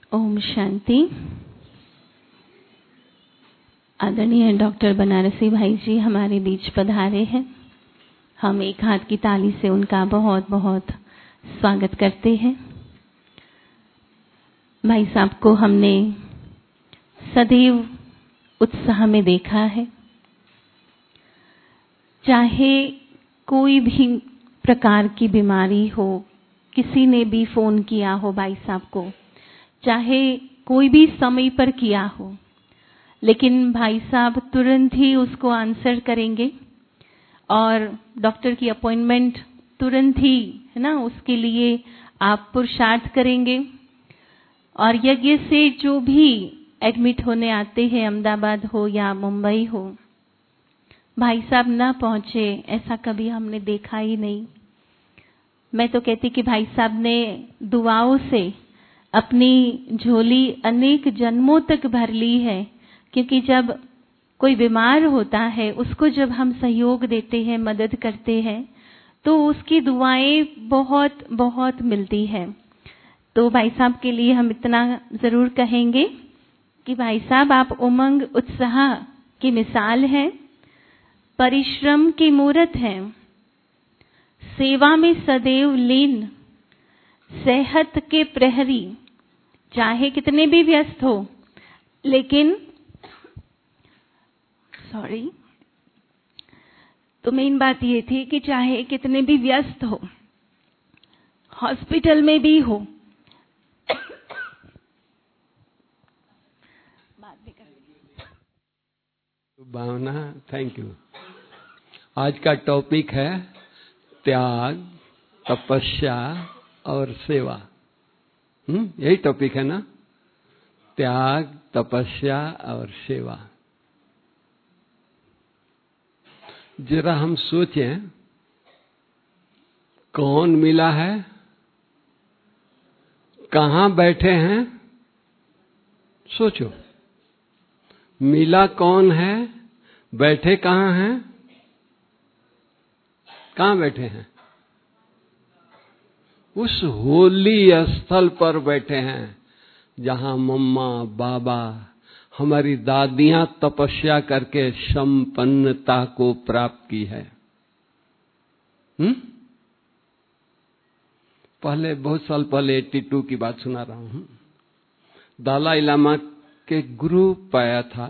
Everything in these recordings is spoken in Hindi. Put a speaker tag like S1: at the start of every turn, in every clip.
S1: ओम शांति। आदरणीय डॉक्टर बनारसी भाई जी हमारे बीच पधारे हैं। हम एक हाथ की ताली से उनका बहुत बहुत स्वागत करते हैं। भाई साहब को हमने सदैव उत्साह में देखा है। चाहे कोई भी प्रकार की बीमारी हो, किसी ने भी फोन किया हो भाई साहब को, चाहे कोई भी समय पर किया हो, लेकिन भाई साहब तुरंत ही उसको आंसर करेंगे और डॉक्टर की अपॉइंटमेंट तुरंत ही, है ना, उसके लिए आप पुरुषार्थ करेंगे। और यज्ञ से जो भी एडमिट होने आते हैं, अहमदाबाद हो या मुंबई हो, भाई साहब ना पहुंचे ऐसा कभी हमने देखा ही नहीं। मैं तो कहती कि भाई साहब ने दुआओं से अपनी झोली अनेक जन्मों तक भर ली है, क्योंकि जब कोई बीमार होता है उसको जब हम सहयोग देते हैं, मदद करते हैं, तो उसकी दुआएं बहुत बहुत मिलती है। तो भाई साहब के लिए हम इतना जरूर कहेंगे कि भाई साहब आप उमंग उत्साह की मिसाल हैं, परिश्रम की मूरत हैं, सेवा में सदैव लीन, सेहत के प्रहरी, चाहे कितने भी व्यस्त हो, लेकिन तो मेन बात ये थी कि चाहे कितने भी व्यस्त हो, हॉस्पिटल में भी हो,
S2: भावना, थैंक यू। आज का टॉपिक है त्याग, तपस्या और सेवा। यही टॉपिक है ना, त्याग, तपस्या और सेवा। जरा हम सोचें, कौन मिला है, कहां बैठे हैं, सोचो। मिला कौन है, बैठे कहां हैं, कहां बैठे हैं? उस होली स्थल पर बैठे हैं जहां मम्मा, बाबा, हमारी दादियां तपस्या करके संपन्नता को प्राप्त की है। पहले, बहुत साल पहले 82 की बात सुना रहा हूं। दलाई लामा के गुरु पाया था,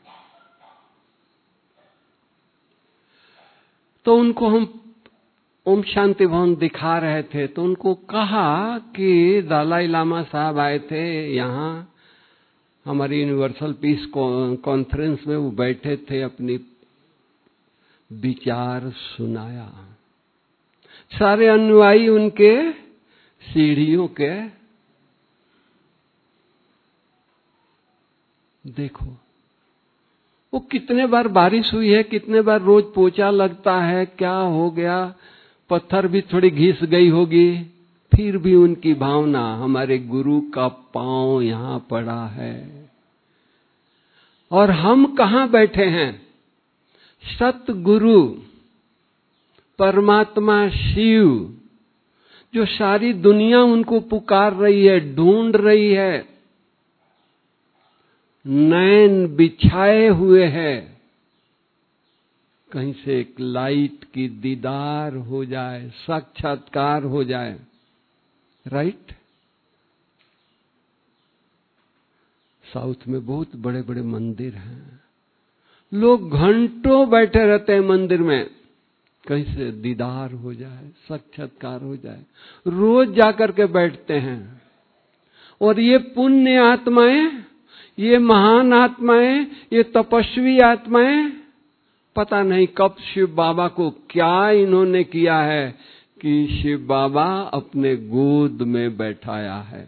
S2: तो उनको हम ओम शांति भवन दिखा रहे थे, तो उनको कहा कि दलाई लामा साहब आए थे यहाँ हमारी यूनिवर्सल पीस कॉन्फ्रेंस में, वो बैठे थे, अपनी विचार सुनाया। सारे अनुयायी उनके सीढ़ियों के, देखो वो कितने बार बारिश हुई है, कितने बार रोज पोछा लगता है, क्या हो गया, पत्थर भी थोड़ी घिस गई होगी, फिर भी उनकी भावना हमारे गुरु का पांव यहां पड़ा है। और हम कहां बैठे हैं? सतगुरु परमात्मा शिव, जो सारी दुनिया उनको पुकार रही है, ढूंढ रही है, नैन बिछाए हुए है, कहीं से एक लाइट की दीदार हो जाए, साक्षात्कार हो जाए। राइट? साउथ में बहुत बड़े बड़े मंदिर हैं, लोग घंटों बैठे रहते हैं मंदिर में, कहीं से दीदार हो जाए, साक्षात्कार हो जाए, रोज जाकर के बैठते हैं। और ये पुण्य आत्माएं, ये महान आत्माएं, ये तपस्वी आत्माएं, पता नहीं कब शिव बाबा को क्या इन्होंने किया है कि शिव बाबा अपने गोद में बैठाया है।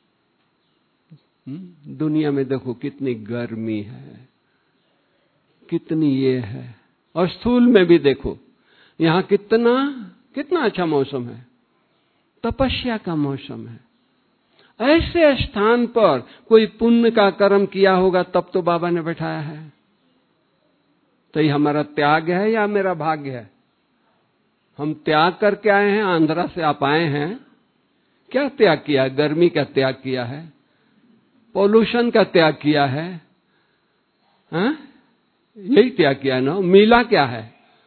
S2: दुनिया में देखो कितनी गर्मी है, कितनी ये है, और स्थूल में भी देखो यहाँ कितना कितना अच्छा मौसम है, तपस्या का मौसम है। ऐसे स्थान पर कोई पुण्य का कर्म किया होगा तब तो बाबा ने बैठाया है। तो ये हमारा त्याग है या मेरा भाग्य है? हम त्याग करके आए हैं, आंध्रा से आप आए हैं, क्या त्याग किया? गर्मी का त्याग किया है, पॉल्यूशन का त्याग किया है, हाँ? यही त्याग किया ना। मिला क्या है?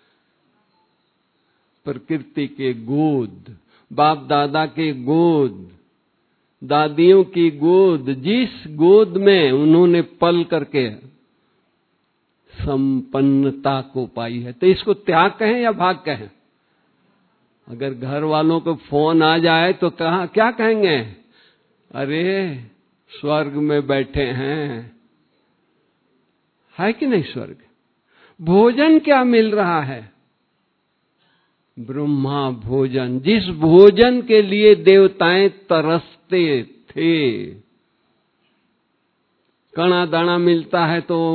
S2: प्रकृति के गोद, बाप दादा के गोद, दादियों की गोद, जिस गोद में उन्होंने पल करके संपन्नता को पाई है। तो इसको त्याग कहें या भाग कहें? अगर घर वालों को फोन आ जाए तो क्या कहेंगे? अरे स्वर्ग में बैठे हैं, है कि नहीं स्वर्ग? भोजन क्या मिल रहा है? ब्रह्मा भोजन, जिस भोजन के लिए देवताएं तरसते थे। कणा दाना मिलता है तो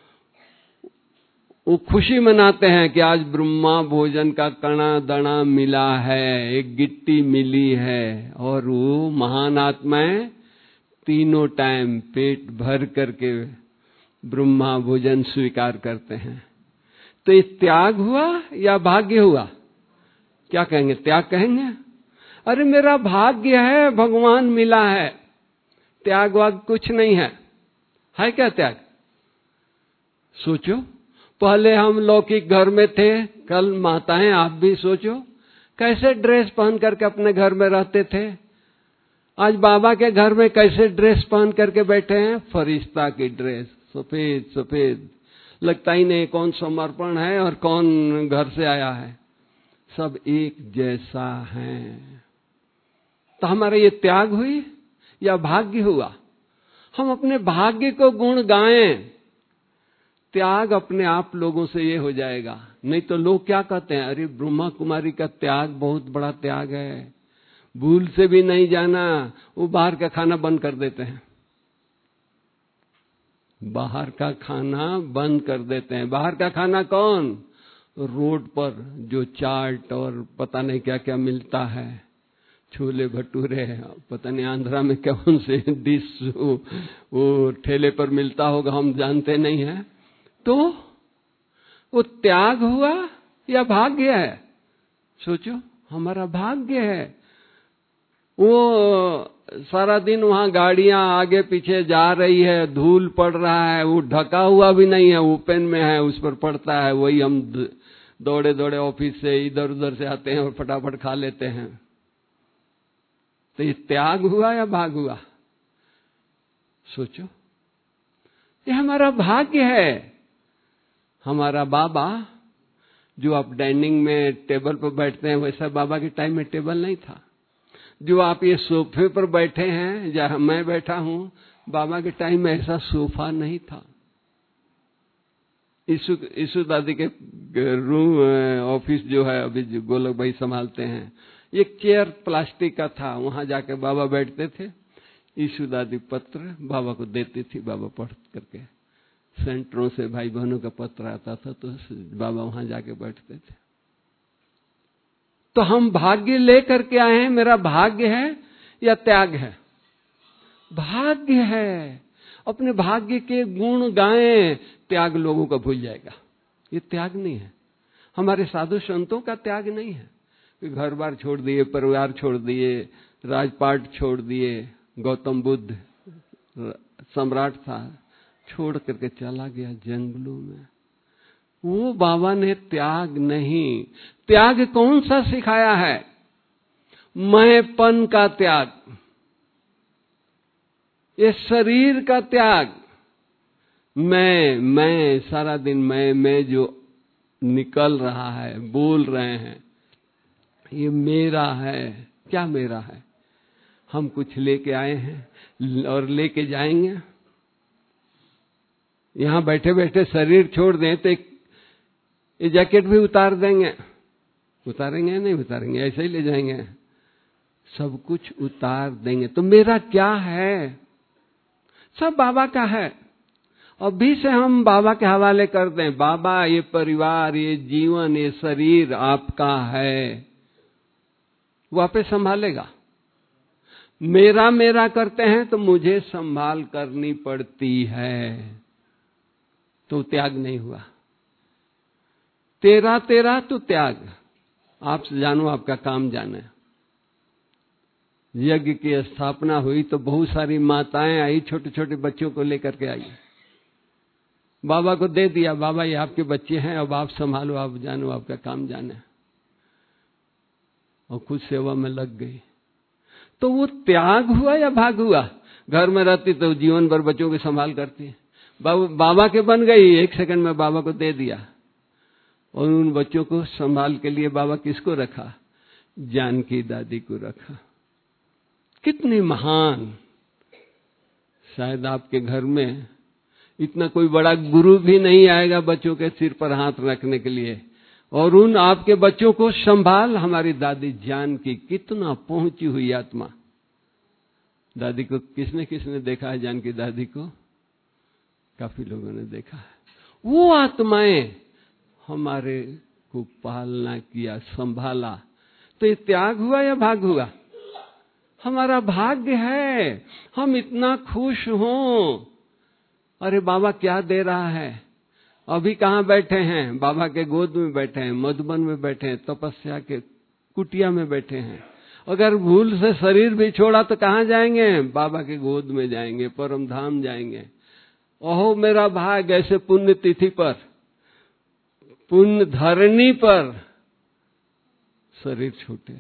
S2: वो खुशी मनाते हैं कि आज ब्रह्मा भोजन का कणा दाना मिला है, एक गिट्टी मिली है। और वो महान आत्माएं तीनों टाइम पेट भर करके ब्रह्मा भोजन स्वीकार करते हैं। तो ये त्याग हुआ या भाग्य हुआ? क्या कहेंगे? त्याग कहेंगे? अरे मेरा भाग्य है, भगवान मिला है, त्याग वाग कुछ नहीं है। है क्या त्याग? सोचो, पहले हम लौकिक घर में थे, कल माताएं आप भी सोचो कैसे ड्रेस पहन करके अपने घर में रहते थे। आज बाबा के घर में कैसे ड्रेस पहन करके बैठे हैं? फरिश्ता की ड्रेस, सफेद सफेद, लगता ही नहीं कौन समर्पण है और कौन घर से आया है, सब एक जैसा है। तो हमारा ये त्याग हुई या भाग्य हुआ? हम अपने भाग्य को गुण गाएं, त्याग अपने आप लोगों से ये हो जाएगा। नहीं तो लोग क्या कहते हैं? अरे ब्रह्मा कुमारी का त्याग बहुत बड़ा त्याग है, भूल से भी नहीं जाना। वो बाहर का खाना बंद कर देते हैं, बाहर का खाना बंद कर देते हैं। बाहर का खाना कौन? रोड पर जो चाट और पता नहीं क्या क्या मिलता है, छोले भटूरे, पता नहीं आंध्रा में कौन से डिश वो ठेले पर मिलता होगा, हम जानते नहीं हैं। तो वो त्याग हुआ या भाग्य है? सोचो, हमारा भाग्य है। वो सारा दिन वहां गाड़ियां आगे पीछे जा रही है, धूल पड़ रहा है, वो ढका हुआ भी नहीं है, ओपन में है, उस पर पड़ता है, वही हम दौड़े दौड़े ऑफिस से इधर उधर से आते हैं और फटाफट खा लेते हैं। तो ये त्याग हुआ या भाग हुआ? सोचो, ये हमारा भाग्य है। हमारा बाबा जो आप डाइनिंग में टेबल पर बैठते हैं, वैसा बाबा के टाइम में टेबल नहीं था। जो आप ये सोफे पर बैठे हैं, जहां मैं बैठा हूं, बाबा के टाइम में ऐसा सोफा नहीं था। ईसु दादी के रूम ऑफिस जो है अभी जो गोलक भाई संभालते हैं, एक चेयर प्लास्टिक का था, वहां जाके बाबा बैठते थे। ईसु दादी पत्र बाबा को देती थी, बाबा पढ़ करके, सेंटरों से भाई बहनों का पत्र आता था तो बाबा वहां जाके बैठते थे। तो हम भाग्य लेकर के आए हैं। मेरा भाग्य है या त्याग है? भाग्य है। अपने भाग्य के गुण गाएं, त्याग लोगों का भूल जाएगा। ये त्याग नहीं है। हमारे साधु संतों का त्याग नहीं है कि घर बार छोड़ दिए, परिवार छोड़ दिए, राजपाट छोड़ दिए। गौतम बुद्ध सम्राट था, छोड़ करके चला गया जंगलों में। वो बाबा ने त्याग नहीं। त्याग कौन सा सिखाया है? मैंपन का त्याग, ये शरीर का त्याग। मैं सारा दिन मैं जो निकल रहा है, बोल रहे हैं, ये मेरा है। क्या मेरा है? हम कुछ लेके आए हैं और लेके जाएंगे। यहां बैठे बैठे शरीर छोड़ दें तो ये जैकेट भी उतार देंगे। उतारेंगे नहीं उतारेंगे, ऐसे ही ले जाएंगे। सब कुछ उतार देंगे। तो मेरा क्या है? सब बाबा का है। अभी से हम बाबा के हवाले कर दें, बाबा ये परिवार, ये जीवन, ये शरीर आपका है, वो आपे संभालेगा। मेरा मेरा करते हैं तो मुझे संभाल करनी पड़ती है, तो त्याग नहीं हुआ। तेरा तेरा तो त्याग। आप जानो, आपका काम जाने। यज्ञ की स्थापना हुई तो बहुत सारी माताएं आई, छोटे छोटे बच्चों को लेकर के आई। बाबा को दे दिया, बाबा ये आपके बच्चे हैं, अब आप संभालो, आप जानो, आपका काम जाने। और खुद सेवा में लग गई। तो वो त्याग हुआ या भाग हुआ? घर में रहती तो जीवन भर बच्चों की संभाल करती, बाबा के बन गई, एक सेकंड में बाबा को दे दिया। और उन बच्चों को संभाल के लिए बाबा किसको रखा? जानकी दादी को रखा। कितनी महान! शायद आपके घर में इतना कोई बड़ा गुरु भी नहीं आएगा बच्चों के सिर पर हाथ रखने के लिए, और उन आपके बच्चों को संभाल हमारी दादी जानकी। कितना पहुंची हुई आत्मा! दादी को किसने किसने देखा है? जानकी दादी को काफी लोगों ने देखा है। वो आत्माएं हमारे को पालना किया, संभाला। तो ये त्याग हुआ या भाग हुआ? हमारा भाग्य है हम इतना खुश हों। अरे बाबा क्या दे रहा है? अभी कहाँ बैठे हैं? बाबा के गोद में बैठे हैं, मधुबन में बैठे हैं, तपस्या के कुटिया में बैठे हैं। अगर भूल से शरीर भी छोड़ा तो कहाँ जाएंगे? बाबा के गोद में जाएंगे, परम धाम जाएंगे। ओहो मेरा भाग्य, ऐसे पुण्य तिथि पर, पुण्य धरणी पर शरीर छूटे।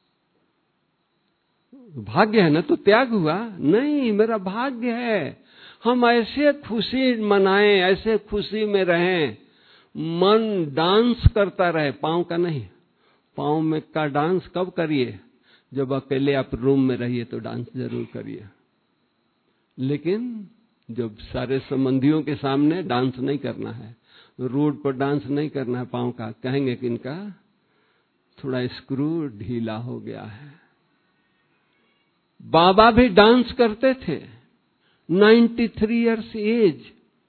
S2: भाग्य है ना, तो त्याग हुआ नहीं, मेरा भाग्य है। हम ऐसे खुशी मनाएं, ऐसे खुशी में रहें, मन डांस करता रहे, पांव का नहीं। पांव में का डांस कब करिए? जब अकेले आप रूम में रहिए तो डांस जरूर करिए, लेकिन जब सारे संबंधियों के सामने डांस नहीं करना है, रोड पर डांस नहीं करना है पांव का। कहेंगे कि इनका थोड़ा स्क्रू ढीला हो गया है। बाबा भी डांस करते थे, 93 इयर्स एज,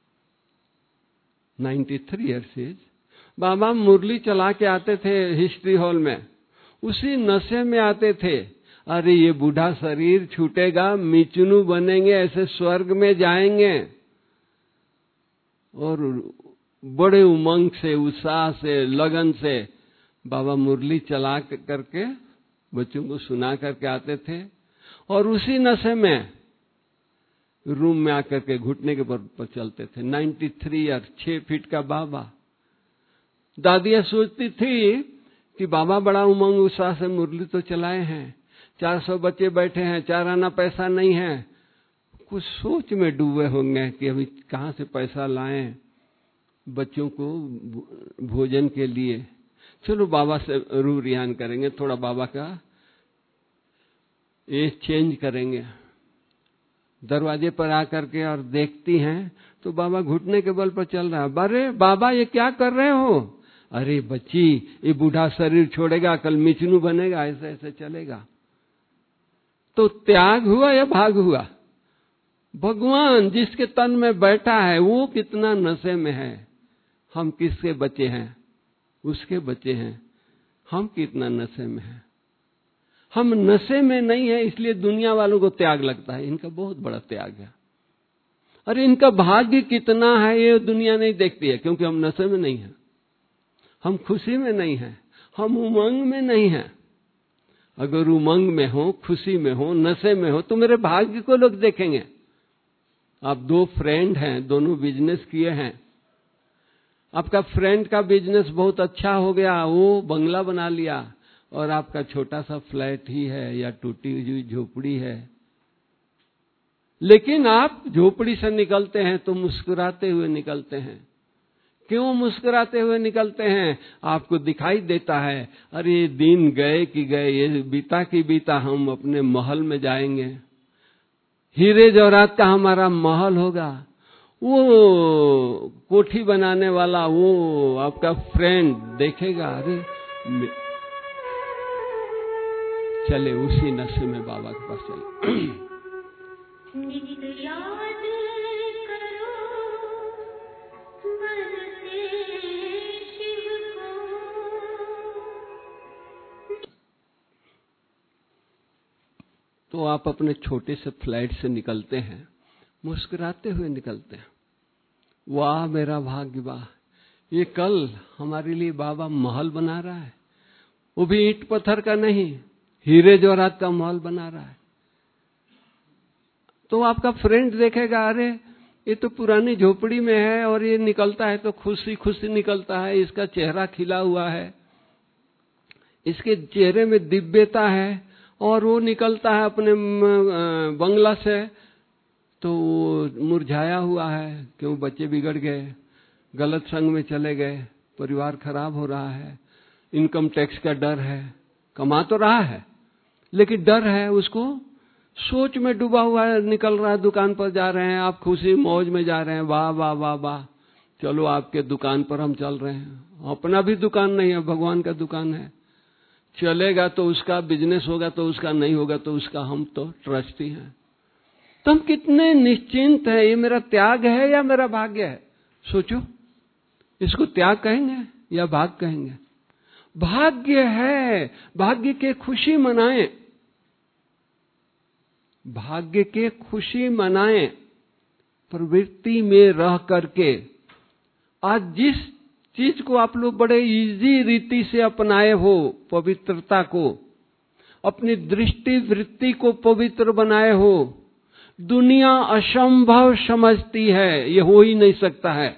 S2: 93 इयर्स एज। बाबा मुरली चला के आते थे हिस्ट्री हॉल में, उसी नशे में आते थे। अरे ये बूढ़ा शरीर छूटेगा, मिचुनु बनेंगे, ऐसे स्वर्ग में जाएंगे। और बड़े उमंग से, उत्साह से, लगन से बाबा मुरली चला करके बच्चों को सुना करके आते थे। और उसी नशे में रूम में आकर के घुटने के पर चलते थे। 93 ईयर, 6 फीट का बाबा। दादियां सोचती थी कि बाबा बड़ा उमंग उत्साह से मुरली तो चलाए हैं, 400 बच्चे बैठे हैं, 4 आना पैसा नहीं है। कुछ सोच में डूबे होंगे कि अभी कहाँ से पैसा लाएं बच्चों को भोजन के लिए। चलो बाबा से रूह रियान करेंगे, थोड़ा बाबा का ये चेंज करेंगे। दरवाजे पर आकर के और देखती हैं तो बाबा घुटने के बल पर चल रहा है। अरे बाबा ये क्या कर रहे हो? अरे बच्ची, ये बूढ़ा शरीर छोड़ेगा, कल मिचनू बनेगा, ऐसे ऐसे चलेगा। तो त्याग हुआ या भाग हुआ? भगवान जिसके तन में बैठा है वो कितना नशे में है। हम किसके बच्चे हैं? उसके बच्चे हैं। हम कितना नशे में हैं? हम नशे में नहीं है, इसलिए दुनिया वालों को त्याग लगता है। इनका बहुत बड़ा त्याग है। अरे इनका भाग्य कितना है ये दुनिया नहीं देखती है, क्योंकि हम नशे में नहीं हैं, हम खुशी में नहीं हैं, हम उमंग में नहीं हैं। अगर उमंग में हो, खुशी में हो, नशे में हो तो मेरे भाग्य को लोग देखेंगे। आप 2 फ्रेंड हैं, दोनों बिजनेस किए हैं। आपका फ्रेंड का बिजनेस बहुत अच्छा हो गया, वो बंगला बना लिया, और आपका छोटा सा फ्लैट ही है या टूटी हुई झोपड़ी है। लेकिन आप झोपड़ी से निकलते हैं तो मुस्कुराते हुए निकलते हैं। क्यों मुस्कुराते हुए निकलते हैं? आपको दिखाई देता है अरे दिन गए कि गए, ये बीता कि बीता, हम अपने महल में जाएंगे, हीरे जवाहरात का हमारा महल होगा। वो कोठी बनाने वाला वो आपका फ्रेंड देखेगा, अरे चले उसी नशे में बाबा के पास चले। तो आप अपने छोटे से फ्लैट से निकलते हैं, मुस्कुराते हुए निकलते हैं। वाह मेरा भाग्य, वाह, ये कल हमारे लिए बाबा महल बना रहा है, वो भी ईंट पत्थर का नहीं, हीरे जवाहरात का महल बना रहा है। तो आपका फ्रेंड देखेगा, अरे ये तो पुरानी झोपड़ी में है और ये निकलता है तो खुशी खुशी निकलता है, इसका चेहरा खिला हुआ है, इसके चेहरे में दिव्यता है, और वो निकलता है अपने बंगला से तो मुरझाया हुआ है। क्यों? बच्चे बिगड़ गए, गलत संग में चले गए, परिवार खराब हो रहा है, इनकम टैक्स का डर है, कमा तो रहा है लेकिन डर है, उसको सोच में डूबा हुआ है, निकल रहा है, दुकान पर जा रहे हैं, आप खुशी मौज में जा रहे हैं, वाह वाह वाह वाह, चलो आपके दुकान पर हम चल रहे हैं। अपना भी दुकान नहीं है, भगवान का दुकान है, चलेगा तो उसका बिजनेस होगा, तो उसका नहीं होगा तो उसका, हम तो ट्रस्टी हैं। तो हम कितने निश्चिंत हैं, ये मेरा त्याग है या मेरा भाग्य है? सोचो, इसको त्याग कहेंगे या भाग कहेंगे? भाग्य है, भाग्य के खुशी मनाएं, भाग्य के खुशी मनाएं, प्रवृत्ति में रह करके। आज जिस चीज को आप लोग बड़े इजी रीति से अपनाए हो, पवित्रता को, अपनी दृष्टि वृत्ति को पवित्र बनाए हो, दुनिया असंभव समझती है, ये हो ही नहीं सकता है।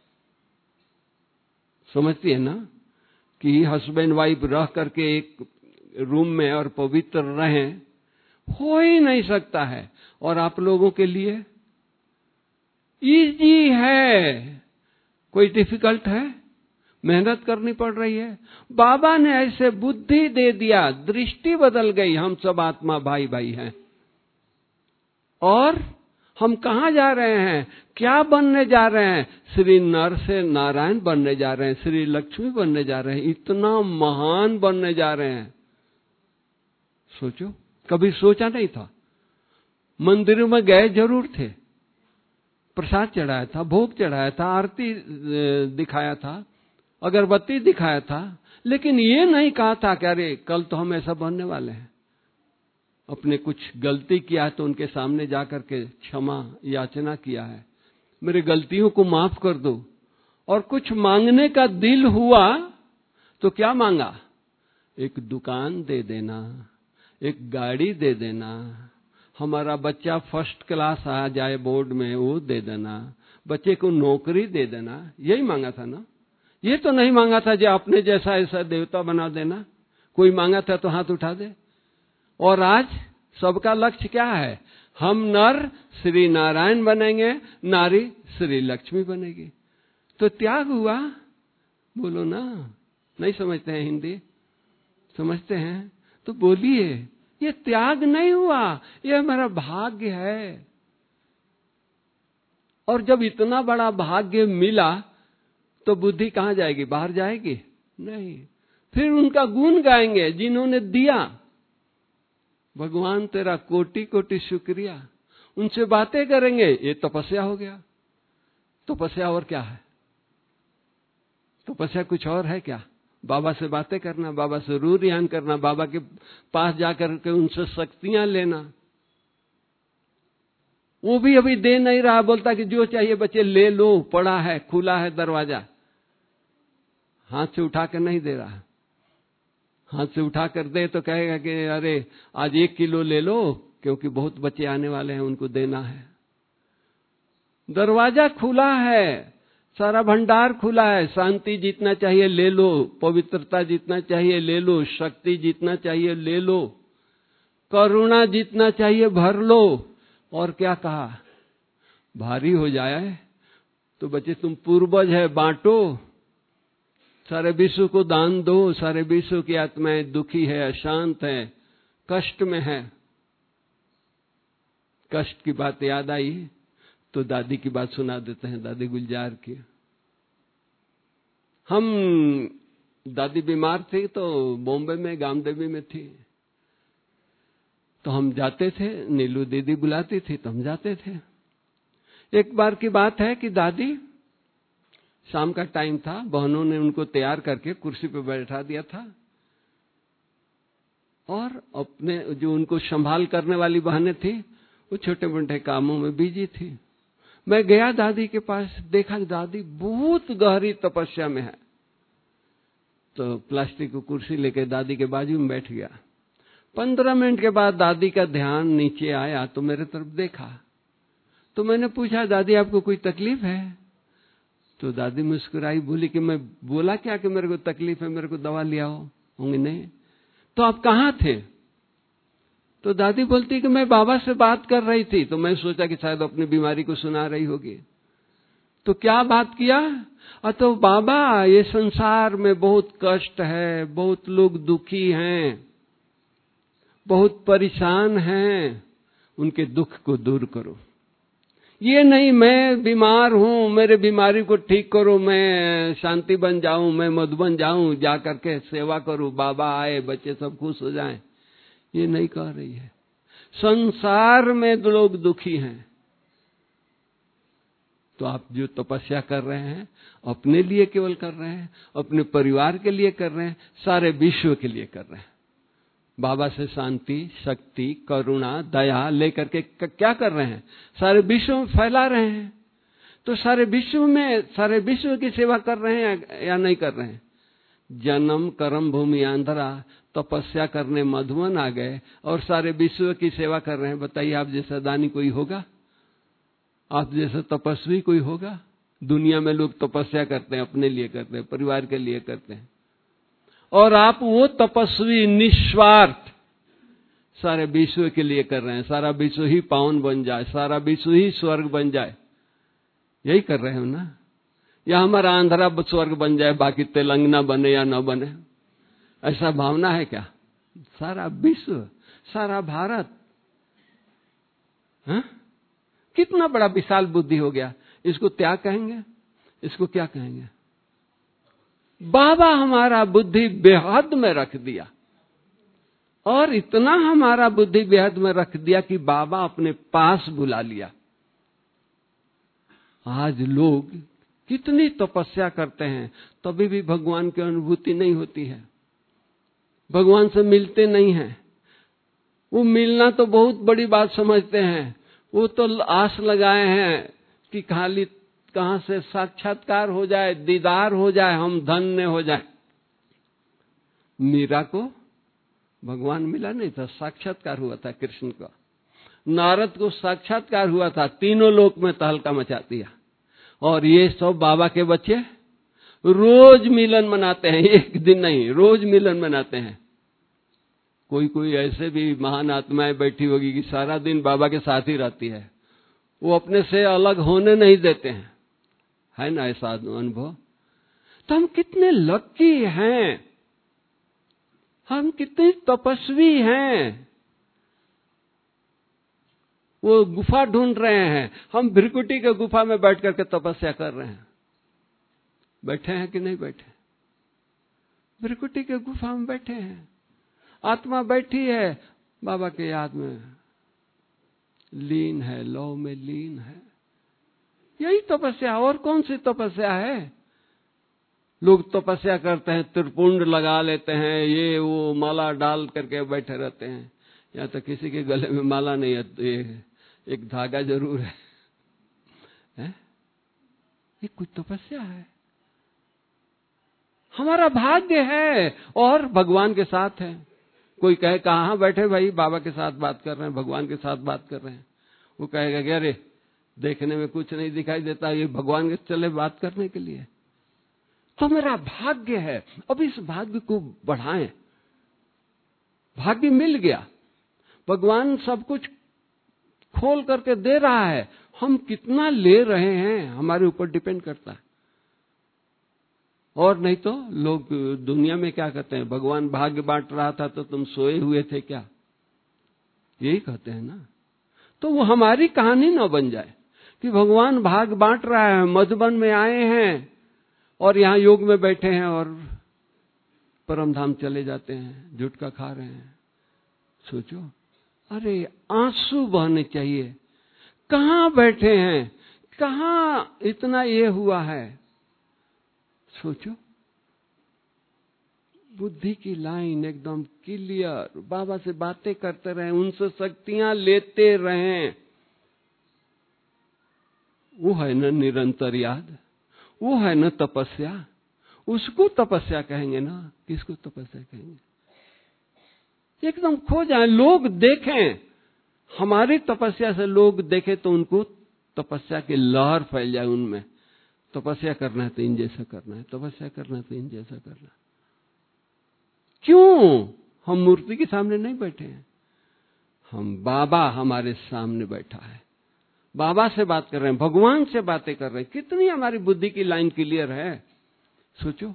S2: समझती है ना कि हस्बैंड वाइफ रह करके एक रूम में और पवित्र रहें, हो ही नहीं सकता है। और आप लोगों के लिए इजी है, कोई डिफिकल्ट है? मेहनत करनी पड़ रही है। बाबा ने ऐसे बुद्धि दे दिया, दृष्टि बदल गई, हम सब आत्मा भाई भाई हैं। और हम कहां जा रहे हैं, क्या बनने जा रहे हैं? श्री नर से नारायण बनने जा रहे हैं, श्री लक्ष्मी बनने जा रहे हैं, इतना महान बनने जा रहे हैं। सोचो, कभी सोचा नहीं था। मंदिरों में गए जरूर थे, प्रसाद चढ़ाया था, भोग चढ़ाया था, आरती दिखाया था, अगरबत्ती दिखाया था, लेकिन ये नहीं कहा था कि अरे कल तो हम ऐसा बनने वाले हैं। अपने कुछ गलती किया है तो उनके सामने जाकर के क्षमा याचना किया है, मेरे गलतियों को माफ कर दो। और कुछ मांगने का दिल हुआ तो क्या मांगा? एक दुकान दे देना, एक गाड़ी दे देना, हमारा बच्चा फर्स्ट क्लास आ जाए बोर्ड में वो दे देना, बच्चे को नौकरी दे देना, यही मांगा था ना। ये तो नहीं मांगा था जो अपने जैसा ऐसा देवता बना देना। कोई मांगा था तो हाथ उठा दे। और आज सबका लक्ष्य क्या है? हम नर श्री नारायण बनेंगे, नारी श्री लक्ष्मी बनेगी। तो त्याग हुआ, बोलो ना। नहीं समझते हैं हिंदी? समझते हैं तो बोलिए, ये त्याग नहीं हुआ, ये हमारा भाग्य है। और जब इतना बड़ा भाग्य मिला तो बुद्धि कहां जाएगी? बाहर जाएगी? नहीं। फिर उनका गुण गाएंगे जिन्होंने दिया। भगवान तेरा कोटि कोटि शुक्रिया। उनसे बातें करेंगे, ये तपस्या हो गया। तपस्या और क्या है? तपस्या कुछ और है क्या? बाबा से बातें करना, बाबा से रूह ध्यान करना, बाबा के पास जाकर के उनसे शक्तियां लेना। वो भी अभी दे नहीं रहा, बोलता कि जो चाहिए बच्चे ले लो, पड़ा है, खुला है दरवाजा। हाथ से उठा कर नहीं दे रहा। हाथ से उठा कर दे तो कहेगा कि अरे आज 1 किलो ले लो, क्योंकि बहुत बच्चे आने वाले हैं, उनको देना है। दरवाजा खुला है, सारा भंडार खुला है। शांति जितना चाहिए ले लो, पवित्रता जितना चाहिए ले लो, शक्ति जितना चाहिए ले लो, करुणा जितना चाहिए भर लो। और क्या कहा? भारी हो जाए तो बच्चे तुम पूर्वज है, बांटो, सारे विश्व को दान दो। सारे विश्व की आत्माएं दुखी है, अशांत है, कष्ट में है। कष्ट की बात याद आई तो दादी की बात सुना देते हैं, दादी गुलजार की। हम दादी बीमार थी तो बॉम्बे में गामदेवी में थी, तो हम जाते थे, नीलू दीदी बुलाती थी तो हम जाते थे। एक बार की बात है कि दादी, शाम का टाइम था, बहनों ने उनको तैयार करके कुर्सी पर बैठा दिया था और अपने जो उनको संभाल करने वाली बहनें थी वो छोटे मोटे कामों में बिजी थी। मैं गया दादी के पास, देखा दादी बहुत गहरी तपस्या में है, तो प्लास्टिक की कुर्सी लेकर दादी के बाजू में बैठ गया। 15 मिनट के बाद दादी का ध्यान नीचे आया तो मेरे तरफ देखा। तो मैंने पूछा, दादी आपको कोई तकलीफ है? तो दादी मुस्कुराई, बोली कि मैं बोला क्या कि मेरे को तकलीफ है, मेरे को दवा लिया होंगे? नहीं। तो आप कहाँ थे? तो दादी बोलती कि मैं बाबा से बात कर रही थी। तो मैं सोचा कि शायद अपनी बीमारी को सुना रही होगी। तो क्या बात किया? तो बाबा, ये संसार में बहुत कष्ट है, बहुत लोग दुखी हैं, बहुत परेशान हैं, उनके दुख को दूर करो। ये नहीं मैं बीमार हूं, मेरे बीमारी को ठीक करो, मैं शांति बन जाऊं, मैं मधु बन जाऊं, जा करके सेवा करूं, बाबा आए, बच्चे सब खुश हो जाएं। ये नहीं कह रही है। संसार में लोग दुखी हैं, तो आप जो तपस्या कर रहे हैं अपने लिए केवल कर रहे हैं, अपने परिवार के लिए कर रहे हैं, सारे विश्व के लिए कर रहे हैं। बाबा से शांति, शक्ति, करुणा, दया लेकर के क्या कर रहे हैं? सारे विश्व में फैला रहे हैं। तो सारे विश्व की सेवा कर रहे हैं या नहीं कर रहे हैं? जन्म कर्म भूमि आंध्रा, तपस्या करने मधुबन आ गए और सारे विश्व की सेवा कर रहे हैं। बताइए, आप जैसा दानी कोई होगा? आप जैसा तपस्वी कोई होगा? दुनिया में लोग तपस्या करते हैं, अपने लिए करते हैं, परिवार के लिए करते हैं, और आप वो तपस्वी निस्वार्थ सारे विश्व के लिए कर रहे हैं। सारा विश्व ही पावन बन जाए, सारा विश्व ही स्वर्ग बन जाए, यही कर रहे हो ना? या हमारा आंध्रा स्वर्ग बन जाए, बाकी तेलंगाना बने या न बने, ऐसा भावना है क्या? सारा विश्व, सारा भारत, हाँ? कितना बड़ा विशाल बुद्धि हो गया। इसको त्याग कहेंगे? इसको क्या कहेंगे? बाबा हमारा बुद्धि बेहद में रख दिया, और इतना हमारा बुद्धि बेहद में रख दिया कि बाबा अपने पास बुला लिया। आज लोग कितनी तपस्या करते हैं, तभी भी भगवान की अनुभूति नहीं होती है, भगवान से मिलते नहीं हैं। वो मिलना तो बहुत बड़ी बात समझते हैं, वो तो आस लगाए हैं कि खाली कहां से साक्षात्कार हो जाए, दीदार हो जाए, हम धन्य हो जाए। मीरा को भगवान मिला नहीं था, साक्षात्कार हुआ था कृष्ण का। नारद को साक्षात्कार हुआ था, तीनों लोक में तहलका मचा दिया। और ये सब बाबा के बच्चे रोज मिलन मनाते हैं, एक दिन नहीं, रोज मिलन मनाते हैं। कोई ऐसे भी महान आत्माएं बैठी होगी कि सारा दिन बाबा के साथ ही रहती है, वो अपने से अलग होने नहीं देते हैं, है ना ऐसा अनुभव? तो हम कितने लकी हैं, हम कितने तपस्वी हैं। वो गुफा ढूंढ रहे हैं, हम भृकुटी के गुफा में बैठ करके तपस्या कर रहे हैं। बैठे हैं कि नहीं बैठे? भृकुटी के गुफा में बैठे हैं, आत्मा बैठी है, बाबा के याद में लीन है, लौ में लीन है। यही तपस्या, और कौन सी तपस्या है? लोग तपस्या करते हैं, त्रिपुंड लगा लेते हैं, ये वो माला डाल करके बैठे रहते हैं। या तो किसी के गले में माला नहीं है तो ये एक धागा जरूर है, ये कुछ तपस्या है। हमारा भाग्य है और भगवान के साथ है। कोई कहे कहाँ बैठे भाई, बाबा के साथ बात कर रहे हैं, भगवान के साथ बात कर रहे हैं। वो कहेगा कि अरे देखने में कुछ नहीं दिखाई देता, ये भगवान के चले बात करने के लिए। तो मेरा भाग्य है, अब इस भाग्य को बढ़ाएं। भाग्य मिल गया, भगवान सब कुछ खोल करके दे रहा है, हम कितना ले रहे हैं हमारे ऊपर डिपेंड करता है। और नहीं तो लोग दुनिया में क्या कहते हैं, भगवान भाग्य बांट रहा था तो तुम सोए हुए थे क्या, यही कहते हैं ना। तो वो हमारी कहानी ना बन जाए कि भगवान भाग बांट रहा है, मधुबन में आए हैं और यहां योग में बैठे हैं और परमधाम चले जाते हैं, झुटका खा रहे हैं। सोचो, अरे आंसू बहने चाहिए। कहां बैठे हैं, कहां इतना ये हुआ है। सोचो, बुद्धि की लाइन एकदम क्लियर, बाबा से बातें करते रहें, उनसे शक्तियां लेते रहें। वो है ना निरंतर याद, वो है ना तपस्या। उसको तपस्या कहेंगे ना, किसको तपस्या कहेंगे? एकदम खो जाए, लोग देखें, हमारी तपस्या से लोग देखें तो उनको तपस्या की लहर फैल जाए उनमें। तपस्या करना है तो इन जैसा करना है, तपस्या करना है तो इन जैसा करना है। क्यों? हम मूर्ति के सामने नहीं बैठे हैं, हम बाबा हमारे सामने बैठा है, बाबा से बात कर रहे हैं, भगवान से बातें कर रहे हैं। कितनी हमारी बुद्धि की लाइन क्लियर है, सोचो।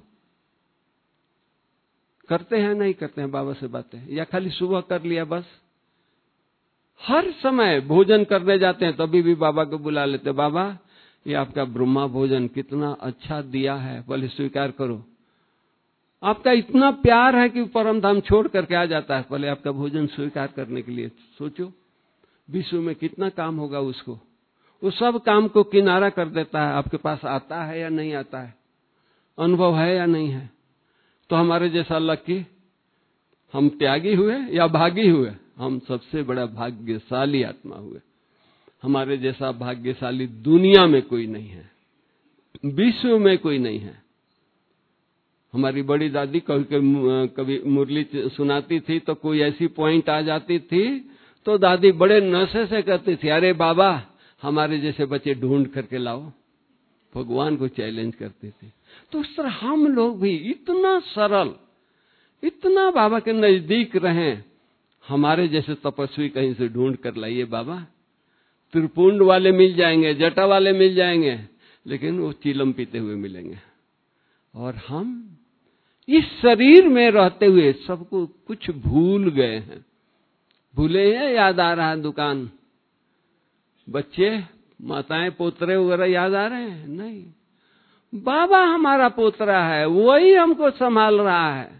S2: करते हैं नहीं करते हैं बाबा से बातें, या खाली सुबह कर लिया बस? हर समय भोजन करने जाते हैं तभी भी बाबा को बुला लेते, बाबा ये आपका ब्रह्मा भोजन कितना अच्छा दिया है, पहले स्वीकार करो। आपका इतना प्यार है कि परम धाम छोड़ करके आ जाता है, पहले आपका भोजन स्वीकार करने के लिए। सोचो विश्व में कितना काम होगा उसको, वो सब काम को किनारा कर देता है। आपके पास आता है या नहीं आता है, अनुभव है या नहीं है। तो हमारे जैसा लकी, हम त्यागी हुए या भागी हुए? हम सबसे बड़ा भाग्यशाली आत्मा हुए। हमारे जैसा भाग्यशाली दुनिया में कोई नहीं है, विश्व में कोई नहीं है। हमारी बड़ी दादी कभी मुरली सुनाती थी तो कोई ऐसी पॉइंट आ जाती थी तो दादी बड़े नशे से कहती थी, अरे बाबा हमारे जैसे बच्चे ढूंढ करके लाओ। भगवान को चैलेंज करती थी। तो उस तरह हम लोग भी इतना सरल, इतना बाबा के नजदीक रहें, हमारे जैसे तपस्वी कहीं से ढूंढ कर लाइए बाबा। त्रिपुंड वाले मिल जाएंगे, जटा वाले मिल जाएंगे, लेकिन वो चिलम पीते हुए मिलेंगे। और हम इस शरीर में रहते हुए सबको कुछ भूल गए हैं। भूले हैं? याद आ रहा है दुकान, बच्चे, माताएं, पोतरे वगैरह याद आ रहे हैं? नहीं, बाबा हमारा पोतरा है, वही हमको संभाल रहा है।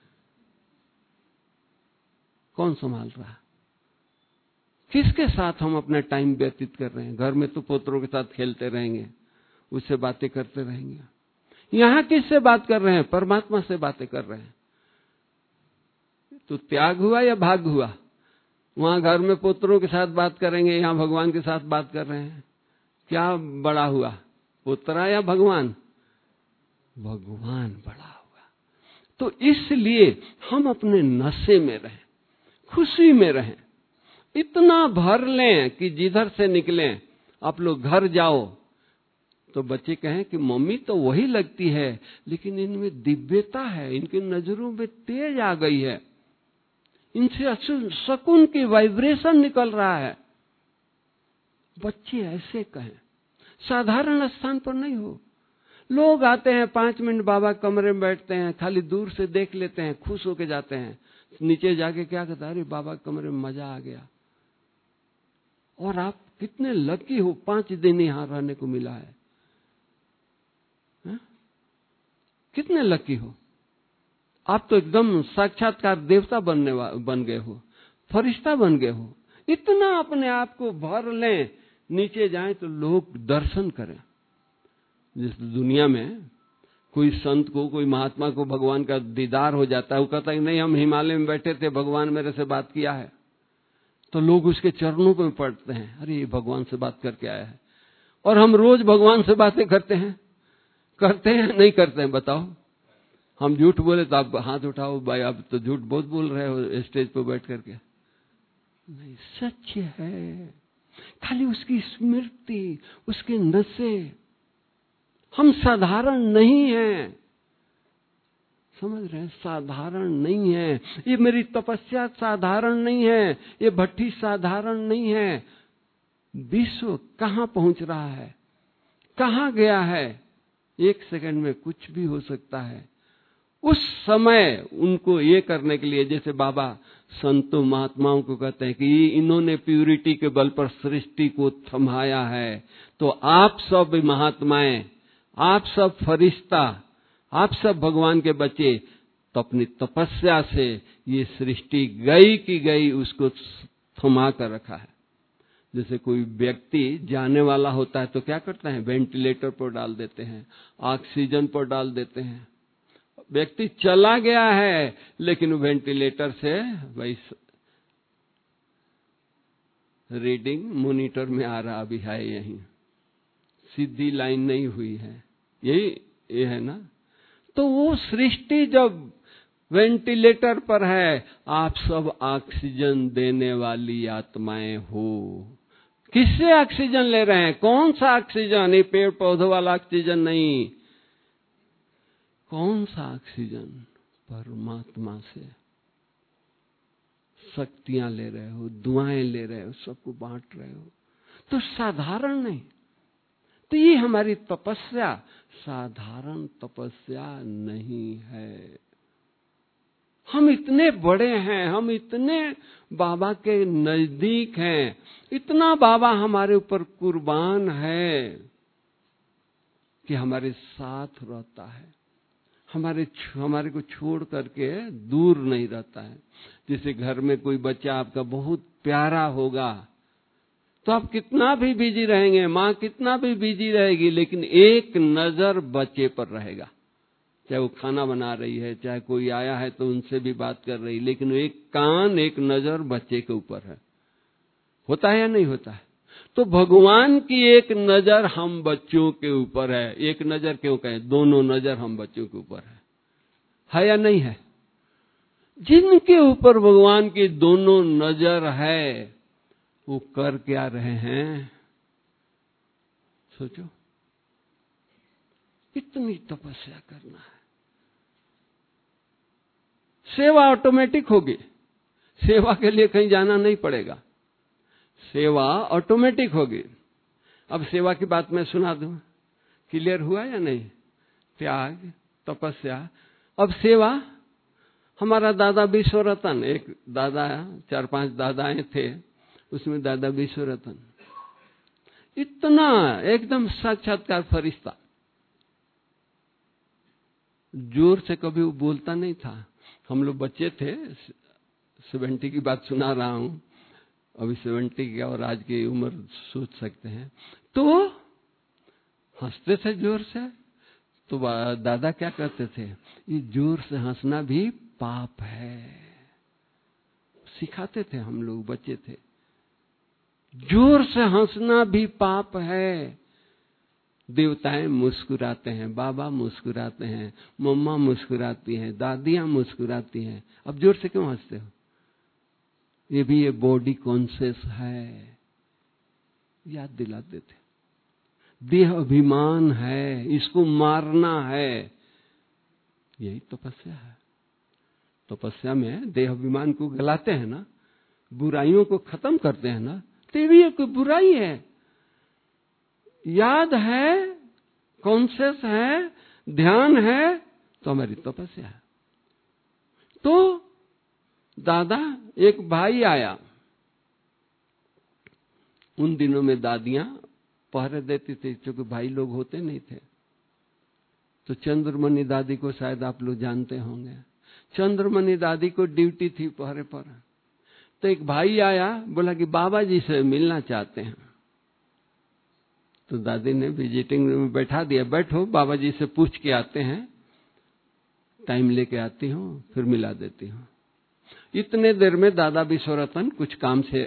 S2: कौन संभाल रहा है? किसके साथ हम अपना टाइम व्यतीत कर रहे हैं? घर में तो पोतरों के साथ खेलते रहेंगे, उससे बातें करते रहेंगे। यहां किससे बात कर रहे हैं? परमात्मा से बातें कर रहे हैं। तो त्याग हुआ या भाग हुआ? वहां घर में पुत्रों के साथ बात करेंगे, यहां भगवान के साथ बात कर रहे हैं। क्या बड़ा हुआ, पुत्रा या भगवान? भगवान बड़ा हुआ। तो इसलिए हम अपने नशे में रहें, खुशी में रहें, इतना भर लें कि जिधर से निकलें, आप लोग घर जाओ तो बच्चे कहें कि मम्मी तो वही लगती है, लेकिन इनमें दिव्यता है, इनकी नजरों में तेज आ गई है, इनसे सुकून की वाइब्रेशन निकल रहा है। बच्चे ऐसे कहें, साधारण स्थान पर नहीं हो। लोग आते हैं 5 मिनट बाबा कमरे में बैठते हैं, खाली दूर से देख लेते हैं, खुश होके जाते हैं। नीचे जाके क्या कहता है, अरे बाबा कमरे में मजा आ गया। और आप कितने लकी हो, 5 दिन यहां रहने को मिला है। कितने लकी हो आप, तो एकदम साक्षात्कार देवता बन गए हो, फरिश्ता बन गए हो। इतना अपने आप को भर लें, नीचे जाएं तो लोग दर्शन करें। जिस दुनिया में कोई संत को, कोई महात्मा को भगवान का दीदार हो जाता है, वो कहता है नहीं हम हिमालय में बैठे थे, भगवान मेरे से बात किया है, तो लोग उसके चरणों पर पड़ते हैं, अरे ये भगवान से बात करके आया है। और हम रोज भगवान से बातें करते हैं नहीं करते हैं? बताओ। हम झूठ बोले तो आप हाथ उठाओ, भाई आप तो झूठ बहुत बोल रहे हो स्टेज पर बैठ करके। नहीं, सच है। खाली उसकी स्मृति, उसके नशे। हम साधारण नहीं हैं, समझ रहे हैं? साधारण नहीं है। ये मेरी तपस्या साधारण नहीं है, ये भट्ठी साधारण नहीं है। विश्व कहां पहुंच रहा है, कहां गया है, 1 सेकंड में कुछ भी हो सकता है। उस समय उनको ये करने के लिए, जैसे बाबा संतों महात्माओं को कहते हैं कि इन्होंने प्यूरिटी के बल पर सृष्टि को थमाया है, तो आप सब महात्माएं, आप सब फरिश्ता, आप सब भगवान के बच्चे, तो अपनी तपस्या से ये सृष्टि गई की गई उसको थमा कर रखा है। जैसे कोई व्यक्ति जाने वाला होता है तो क्या करते हैं, वेंटिलेटर पर डाल देते हैं, ऑक्सीजन पर डाल देते हैं। व्यक्ति चला गया है, लेकिन वेंटिलेटर से भाई रीडिंग मॉनिटर में आ रहा, अभी है यहीं, सीधी लाइन नहीं हुई है, यही ये है ना। तो वो सृष्टि जब वेंटिलेटर पर है, आप सब ऑक्सीजन देने वाली आत्माएं हो। किससे ऑक्सीजन ले रहे हैं? कौन सा ऑक्सीजन? ये पेड़ पौधों वाला ऑक्सीजन नहीं। कौन सा ऑक्सीजन? परमात्मा से शक्तियां ले रहे हो, दुआएं ले रहे हो, सबको बांट रहे हो। तो साधारण नहीं। तो ये हमारी तपस्या साधारण तपस्या नहीं है। हम इतने बड़े हैं, हम इतने बाबा के नजदीक हैं, इतना बाबा हमारे ऊपर कुर्बान है कि हमारे साथ रहता है, हमारे को छोड़ करके दूर नहीं रहता है। जैसे घर में कोई बच्चा आपका बहुत प्यारा होगा तो आप कितना भी बिजी रहेंगे, माँ कितना भी बिजी रहेगी, लेकिन एक नजर बच्चे पर रहेगा। चाहे वो खाना बना रही है, चाहे कोई आया है तो उनसे भी बात कर रही, लेकिन एक कान एक नजर बच्चे के ऊपर है। होता है या नहीं होता है? तो भगवान की एक नजर हम बच्चों के ऊपर है। एक नजर क्यों कहें? दोनों नजर हम बच्चों के ऊपर है या नहीं है? जिनके ऊपर भगवान की दोनों नजर है वो कर क्या रहे हैं? सोचो, इतनी तपस्या करना है। सेवा ऑटोमेटिक होगी, सेवा के लिए कहीं जाना नहीं पड़ेगा, सेवा ऑटोमेटिक होगी। अब सेवा की बात मैं सुना दूं, क्लियर हुआ या नहीं? त्याग, तपस्या, अब सेवा। हमारा दादा विश्वरतन, एक दादा, 4-5 दादाएं थे, उसमें दादा विश्वरतन इतना एकदम साक्षात्कार फरिश्ता, जोर से कभी वो बोलता नहीं था। हम लोग बच्चे थे, 70 की बात सुना रहा हूं, अभी 70 की और आज की उम्र सोच सकते हैं। तो हंसते थे जोर से, तो दादा क्या कहते थे? ये जोर से हंसना भी पाप है। सिखाते थे, हम लोग बच्चे थे, जोर से हंसना भी पाप है। देवताएं मुस्कुराते हैं, बाबा मुस्कुराते हैं, मम्मा मुस्कुराती हैं, दादियां मुस्कुराती हैं, अब जोर से क्यों हंसते हो? ये भी ये बॉडी कॉन्शियस है, याद दिलाते थे। देह अभिमान है, इसको मारना है। यही तपस्या है। तपस्या में देह अभिमान को गलाते हैं ना, बुराइयों को खत्म करते हैं ना, तो ये भी एक बुराई है। याद है, कॉन्शियस है, ध्यान है, तो हमारी तपस्या है। तो दादा, एक भाई आया, उन दिनों में दादियां पहरे देती थी क्योंकि भाई लोग होते नहीं थे। तो चंद्रमणि दादी को शायद आप लोग जानते होंगे। चंद्रमणि दादी को ड्यूटी थी पहरे पर। तो एक भाई आया, बोला कि बाबा जी से मिलना चाहते हैं। तो दादी ने विजिटिंग रूम में बैठा दिया, बैठो बाबा जी से पूछ के आते हैं, टाइम लेके आती हूँ, फिर मिला देती हूँ। इतने देर में दादा विश्वरतन कुछ काम से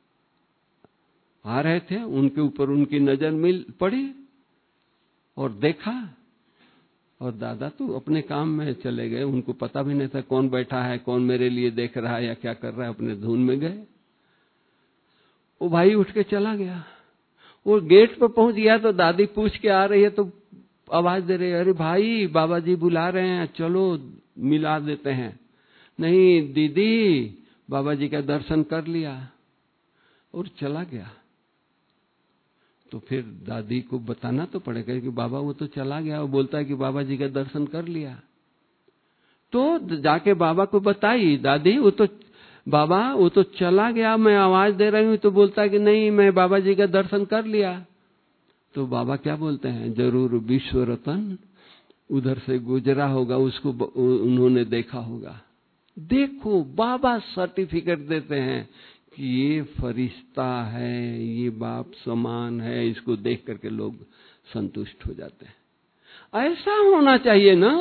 S2: आ रहे थे, उनके ऊपर उनकी नजर मिल पड़ी और देखा, और दादा तो अपने काम में चले गए। उनको पता भी नहीं था कौन बैठा है, कौन मेरे लिए देख रहा है या क्या कर रहा है, अपने धुन में गए। वो भाई उठ के चला गया। वो गेट पर पहुंच गया तो दादी पूछ के आ रही है, तो आवाज दे रही है, अरे भाई बाबा जी बुला रहे हैं, चलो मिला देते हैं। नहीं दीदी, बाबा जी का दर्शन कर लिया, और चला गया। तो फिर दादी को बताना तो पड़ेगा कि बाबा वो तो चला गया, वो बोलता है कि बाबा जी का दर्शन कर लिया। तो जाके बाबा को बताई, दादी बाबा वो तो चला गया, मैं आवाज दे रही हूं तो बोलता है कि नहीं मैं बाबा जी का दर्शन कर लिया। तो बाबा क्या बोलते हैं, जरूर विश्वरतन उधर से गुजरा होगा, उसको उन्होंने देखा होगा। देखो बाबा सर्टिफिकेट देते हैं कि ये फरिश्ता है, ये बाप समान है, इसको देख करके लोग संतुष्ट हो जाते हैं। ऐसा होना चाहिए ना।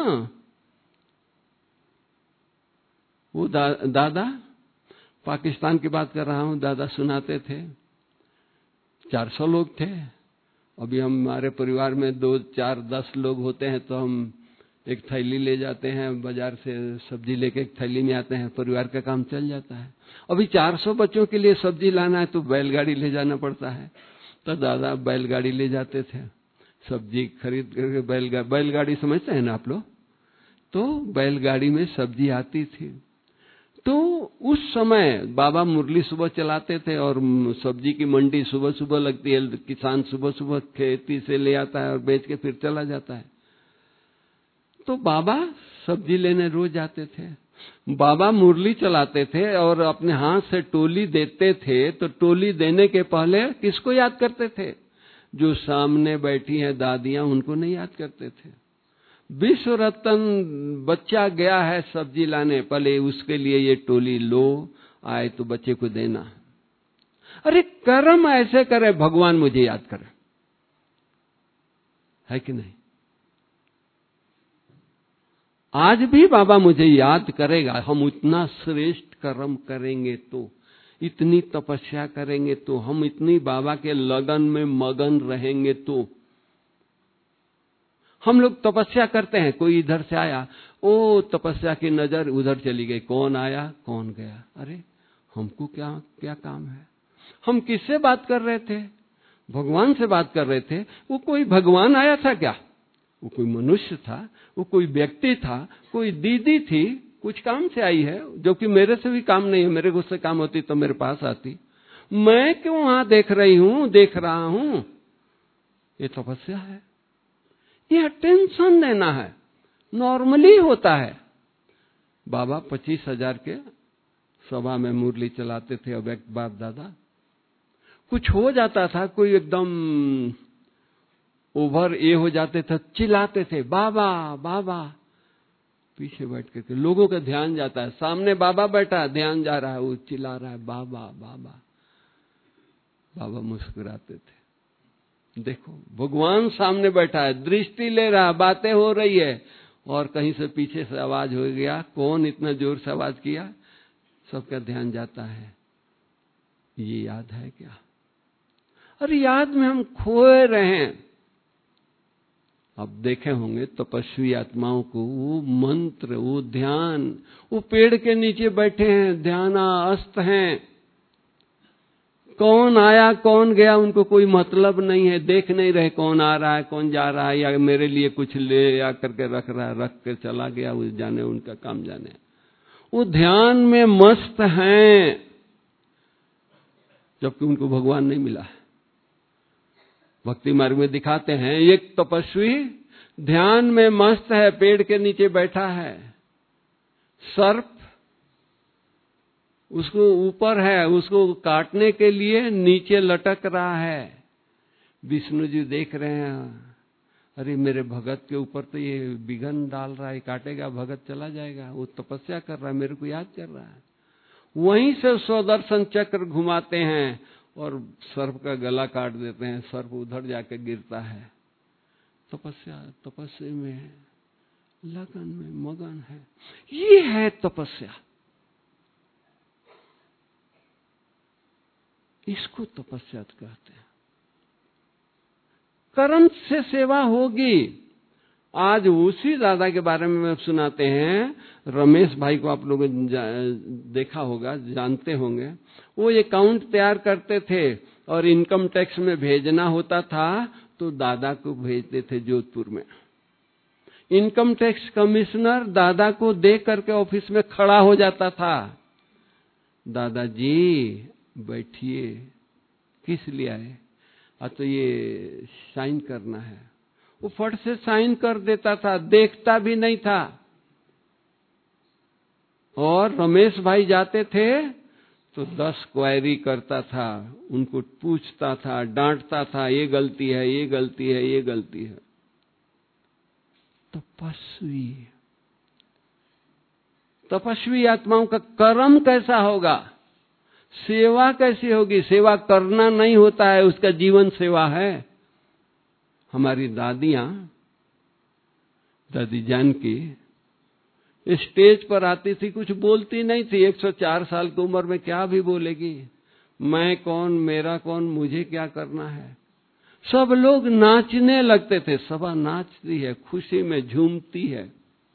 S2: वो दादा, पाकिस्तान की बात कर रहा हूं, दादा सुनाते थे, 400 लोग थे। अभी हमारे परिवार में 2, 4, 10 लोग होते हैं तो हम एक थैली ले जाते हैं बाजार से, सब्जी लेके एक थैली में आते हैं, परिवार का काम चल जाता है। अभी 400 बच्चों के लिए सब्जी लाना है तो बैलगाड़ी ले जाना पड़ता है। तो दादा बैलगाड़ी ले जाते थे, सब्जी खरीद करके। बैलगाड़ी समझते हैं ना आप लोग? तो बैलगाड़ी में सब्जी आती थी। तो उस समय बाबा मुरली सुबह चलाते थे और सब्जी की मंडी सुबह सुबह लगती है। किसान सुबह सुबह खेती से ले आता है और बेच के फिर चला जाता है। तो बाबा सब्जी लेने रोज जाते थे। बाबा मुरली चलाते थे और अपने हाथ से टोली देते थे। तो टोली देने के पहले किसको याद करते थे? जो सामने बैठी हैं दादियां, उनको नहीं याद करते थे। विश्व रत्न बच्चा गया है सब्जी लाने, पहले उसके लिए ये टोली लो, आए तो बच्चे को देना। अरे कर्म ऐसे करे भगवान मुझे याद करे, है कि नहीं? आज भी बाबा मुझे याद करेगा। हम उतना श्रेष्ठ कर्म करेंगे तो, इतनी तपस्या करेंगे तो, हम इतनी बाबा के लगन में मगन रहेंगे तो। हम लोग तपस्या करते हैं, कोई इधर से आया, ओ तपस्या की नजर उधर चली गई, कौन आया कौन गया। अरे हमको क्या क्या काम है? हम किससे बात कर रहे थे? भगवान से बात कर रहे थे। वो कोई भगवान आया था क्या? वो कोई मनुष्य था, वो कोई व्यक्ति था, कोई दीदी थी, कुछ काम से आई है, जो कि मेरे से भी काम नहीं है। मेरे को उससे काम होती तो मेरे पास आती। मैं क्यों वहां देख रही हूं, देख रहा हूं? ये तपस्या है। ये अटेंशन देना है, नॉर्मली होता है। बाबा 25,000 के सभा में मुरली चलाते थे। अब एक बाप दादा कुछ हो जाता था, कोई एकदम ओवर ये हो जाते थे, चिल्लाते थे बाबा बाबा। पीछे बैठ के लोगों का ध्यान जाता है, सामने बाबा बैठा, ध्यान जा रहा है, वो चिल्ला रहा है बाबा बाबा। बाबा मुस्कुराते थे, देखो भगवान सामने बैठा है, दृष्टि ले रहा, बातें हो रही है। और कहीं से पीछे से आवाज हो गया, कौन इतना जोर से आवाज किया? सबका ध्यान जाता है, ये याद है क्या? अरे याद में हम खोए रहे हैं। अब देखे होंगे तपस्वी आत्माओं को, वो मंत्र, वो ध्यान, वो पेड़ के नीचे बैठे हैं, ध्यानास्थ हैं। कौन आया कौन गया उनको कोई मतलब नहीं है, देख नहीं रहे कौन आ रहा है कौन जा रहा है, या मेरे लिए कुछ ले या करके रख रहा है, रख कर चला गया, वो जाने, उनका काम जाने। वो ध्यान में मस्त हैं, जबकि उनको भगवान नहीं मिला है। भक्ति मार्ग में दिखाते हैं, एक तपस्वी ध्यान में मस्त है, पेड़ के नीचे बैठा है, सर्प उसको ऊपर है, उसको काटने के लिए नीचे लटक रहा है। विष्णु जी देख रहे हैं, अरे मेरे भगत के ऊपर तो ये बिघन डाल रहा है, काटेगा भगत चला जाएगा। वो तपस्या कर रहा है, मेरे को याद कर रहा है। वहीं से सुदर्शन चक्र घुमाते हैं और सर्प का गला काट देते हैं, सर्प उधर जाकर गिरता है। तपस्या, तपस्या में लगन में मगन है, ये है तपस्या। इसको तपस्या कहते हैं। कर्म से सेवा होगी। आज उसी दादा के बारे में सुनाते हैं, रमेश भाई को आप लोगों ने देखा होगा, जानते होंगे। वो अकाउंट तैयार करते थे और इनकम टैक्स में भेजना होता था तो दादा को भेजते थे जोधपुर में। इनकम टैक्स कमिश्नर दादा को देख करके ऑफिस में खड़ा हो जाता था, दादाजी बैठिए, किस लिए आए? तो ये साइन करना है। वो फट से साइन कर देता था, देखता भी नहीं था। और रमेश भाई जाते थे तो 10 क्वेरी करता था, उनको पूछता था, डांटता था, ये गलती है, ये गलती है, ये गलती है। तपस्वी आत्माओं का कर्म कैसा होगा, सेवा कैसी होगी? सेवा करना नहीं होता है, उसका जीवन सेवा है। हमारी दादियां, दादी जानकी स्टेज पर आती थी, कुछ बोलती नहीं थी। 104 साल की उम्र में क्या भी बोलेगी? मैं कौन, मेरा कौन, मुझे क्या करना है? सब लोग नाचने लगते थे। सभा नाचती है, खुशी में झूमती है।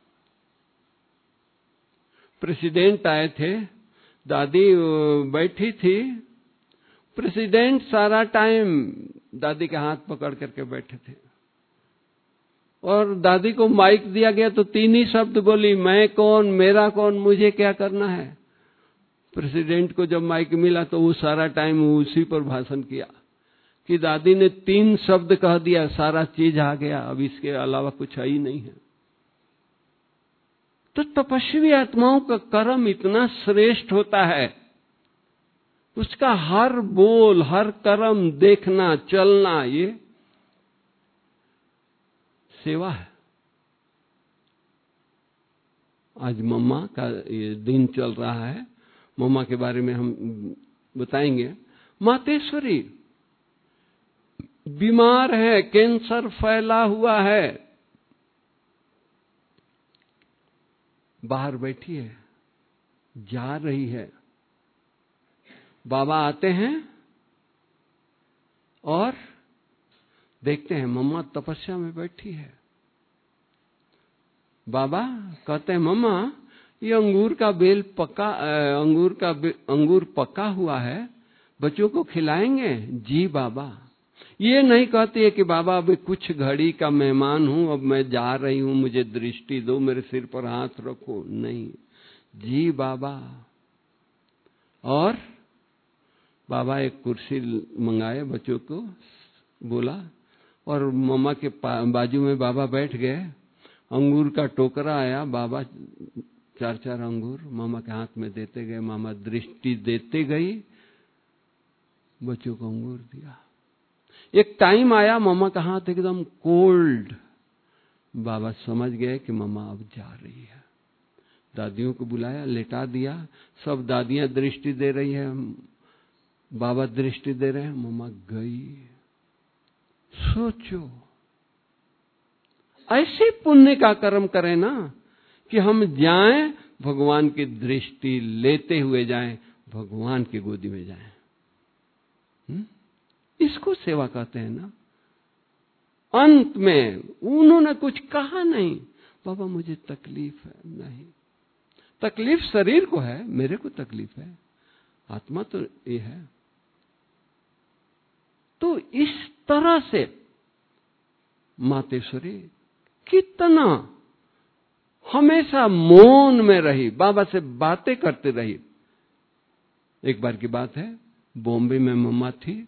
S2: प्रेसिडेंट आए थे, दादी बैठी थी। प्रेसिडेंट सारा टाइम दादी के हाथ पकड़ करके बैठे थे और दादी को माइक दिया गया तो 3 ही शब्द बोली, मैं कौन, मेरा कौन, मुझे क्या करना है। प्रेसिडेंट को जब माइक मिला तो वो सारा टाइम उसी पर भाषण किया कि दादी ने 3 शब्द कह दिया, सारा चीज आ गया, अब इसके अलावा कुछ है ही नहीं है। तो तपस्वी आत्माओं का कर्म इतना श्रेष्ठ होता है, उसका हर बोल, हर कर्म, देखना, चलना, ये सेवा है। आज मम्मा का ये दिन चल रहा है, मम्मा के बारे में हम बताएंगे। मातेश्वरी बीमार है, कैंसर फैला हुआ है, बाहर बैठी है, जा रही है। बाबा आते हैं और देखते हैं मम्मा तपस्या में बैठी है। बाबा कहते हैं, मम्मा ये अंगूर का बेल पका, अंगूर पका हुआ है, बच्चों को खिलाएंगे? जी बाबा। ये नहीं कहती है कि बाबा अभी कुछ घड़ी का मेहमान हूं, अब मैं जा रही हूं, मुझे दृष्टि दो, मेरे सिर पर हाथ रखो। नहीं, जी बाबा। और बाबा एक कुर्सी मंगाए, बच्चों को बोला और मम्मा के बाजू में बाबा बैठ गए। अंगूर का टोकरा आया, बाबा 4-4 अंगूर मामा के हाथ में देते गए, मामा दृष्टि देते गई, बच्चों को अंगूर दिया। एक टाइम आया, मामा का हाथ एकदम कोल्ड, बाबा समझ गए कि मामा अब जा रही है। दादियों को बुलाया, लेटा दिया, सब दादियां दृष्टि दे रही है, बाबा दृष्टि दे रहे हैं, मामा गई। सोचो, ऐसे पुण्य का कर्म करें ना कि हम जाएं, भगवान की दृष्टि लेते हुए जाएं, भगवान की गोदी में जाएं। इसको सेवा कहते हैं ना। अंत में उन्होंने कुछ कहा नहीं, बाबा मुझे तकलीफ है। नहीं, तकलीफ शरीर को है, मेरे को तकलीफ है, आत्मा तो ये है। तो इस तरह से मातेश्वरी कितना हमेशा मौन में रही, बाबा से बातें करते रही। एक बार की बात है, बॉम्बे में मम्मा थी,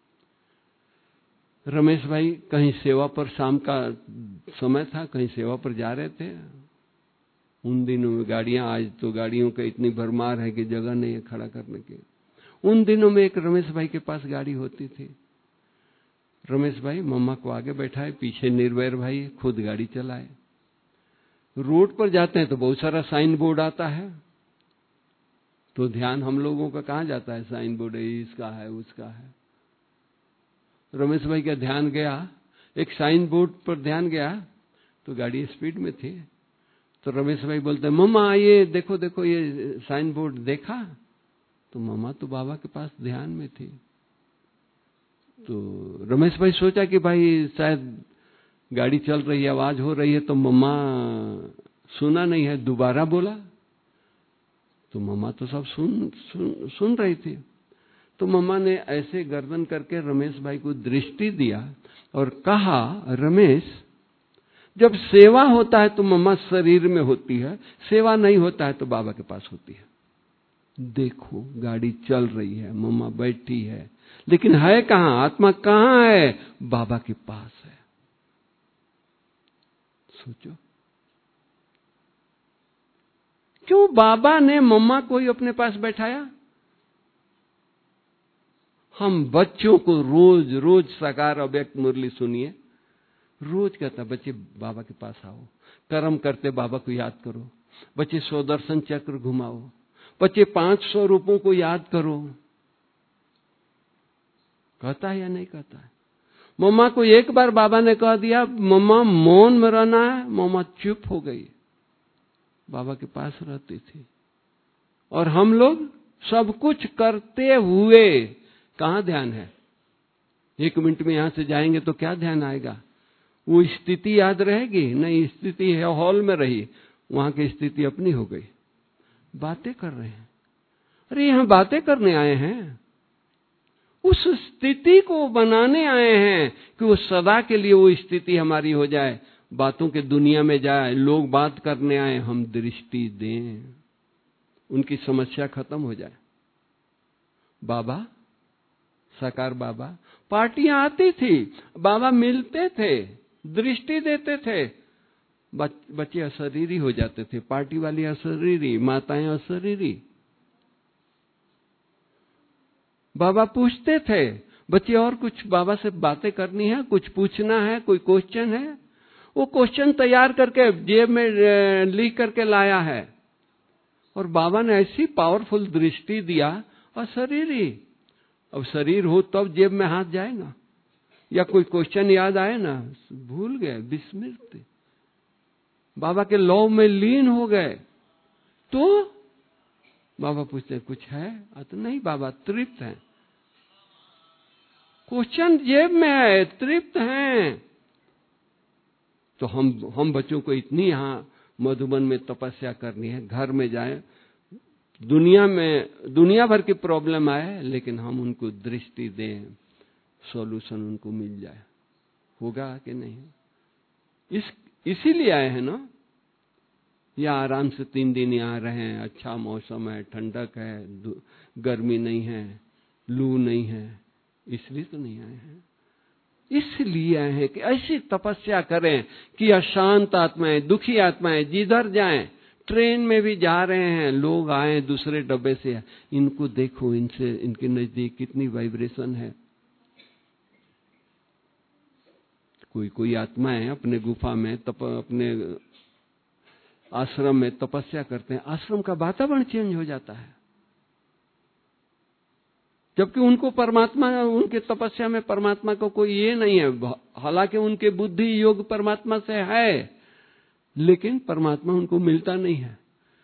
S2: रमेश भाई कहीं सेवा पर, शाम का समय था, कहीं सेवा पर जा रहे थे। उन दिनों में गाड़ियां, आज तो गाड़ियों का इतनी भरमार है कि जगह नहीं है खड़ा करने की। उन दिनों में एक रमेश भाई के पास गाड़ी होती थी। रमेश भाई मम्मा को आगे बैठाए, पीछे निर्वैर भाई खुद गाड़ी चलाए। रोड पर जाते हैं तो बहुत सारा साइन बोर्ड आता है, तो ध्यान हम लोगों का कहां जाता है? साइन बोर्ड है, इसका है, उसका है। रमेश भाई का ध्यान गया, एक साइन बोर्ड पर ध्यान गया, तो गाड़ी स्पीड में थी। तो रमेश भाई बोलते, मम्मा ये देखो देखो, ये साइन बोर्ड देखा? तो मम्मा तो बाबा के पास ध्यान में थी। तो रमेश भाई सोचा कि भाई शायद गाड़ी चल रही है, आवाज हो रही है, तो मम्मा सुना नहीं है, दोबारा बोला तो मम्मा तो सब सुन रही थी। तो मम्मा ने ऐसे गर्दन करके रमेश भाई को दृष्टि दिया और कहा, रमेश जब सेवा होता है तो मम्मा शरीर में होती है, सेवा नहीं होता है तो बाबा के पास होती है। देखो गाड़ी चल रही है, मम्मा बैठी है, लेकिन है कहां? आत्मा कहां है? बाबा के पास है। सोचो, क्यों बाबा ने मम्मा को ही अपने पास बैठाया? हम बच्चों को रोज रोज साकार अव्यक्त मुरली सुनिए, रोज कहता बच्चे बाबा के पास आओ, कर्म करते बाबा को याद करो, बच्चे 100 दर्शन चक्र घुमाओ, बच्चे 500 रूपों को याद करो। कहता है या नहीं कहता है? मम्मा को एक बार बाबा ने कह दिया मम्मा मौन में रहना है, मम्मा चुप हो गई, बाबा के पास रहती थी। और हम लोग सब कुछ करते हुए कहां ध्यान है? 1 मिनट में यहां से जाएंगे तो क्या ध्यान आएगा? वो स्थिति याद रहेगी? नहीं, स्थिति है हॉल में रही, वहां की स्थिति अपनी हो गई। बातें कर रहे हैं, अरे यहां बातें करने आए हैं, उस स्थिति को बनाने आए हैं कि वो सदा के लिए वो स्थिति हमारी हो जाए, बातों के दुनिया में जाए, लोग बात करने आए, हम दृष्टि दें, उनकी समस्या खत्म हो जाए। बाबा, साकार बाबा, पार्टियां आती थी, बाबा मिलते थे, दृष्टि देते थे, बच्चे अशरीरी हो जाते थे, पार्टी वाली अशरीरी, माताएं अशरीरी। बाबा पूछते थे, बच्चे और कुछ बाबा से बातें करनी है, कुछ पूछना है, कोई क्वेश्चन है, वो क्वेश्चन तैयार करके जेब में लिख करके लाया है। और बाबा ने ऐसी पावरफुल दृष्टि दिया, अशरीरी। अब शरीर हो तब जेब में हाथ जाएगा, या कोई क्वेश्चन याद आए ना, भूल गए, विस्मृत, बाबा के लौ में लीन हो गए। तो बाबा पूछते कुछ है? तो नहीं बाबा, तृप्त हैं, क्वेश्चन जेब में है, तृप्त हैं। तो हम बच्चों को इतनी यहां मधुबन में तपस्या करनी है, घर में जाए, दुनिया भर की प्रॉब्लम आए, लेकिन हम उनको दृष्टि दें, सॉल्यूशन उनको मिल जाए। होगा कि नहीं? इसीलिए आए हैं ना, या आराम से 3 दिन यहाँ रहे हैं, अच्छा मौसम है, ठंडक है, गर्मी नहीं है, लू नहीं है, इसलिए तो नहीं आए हैं। इसलिए आए हैं कि ऐसी तपस्या करें कि अशांत आत्माएं, दुखी आत्माएं जिधर जाएं, ट्रेन में भी जा रहे हैं, लोग आए दूसरे डब्बे से, इनको देखो, इनसे, इनके नजदीक कितनी वाइब्रेशन है। कोई आत्माएं अपने गुफा में अपने आश्रम में तपस्या करते हैं, आश्रम का वातावरण चेंज हो जाता है, जबकि उनको परमात्मा, उनके तपस्या में परमात्मा को कोई ये नहीं है। हालांकि उनके बुद्धि योग परमात्मा से है, लेकिन परमात्मा उनको मिलता नहीं है।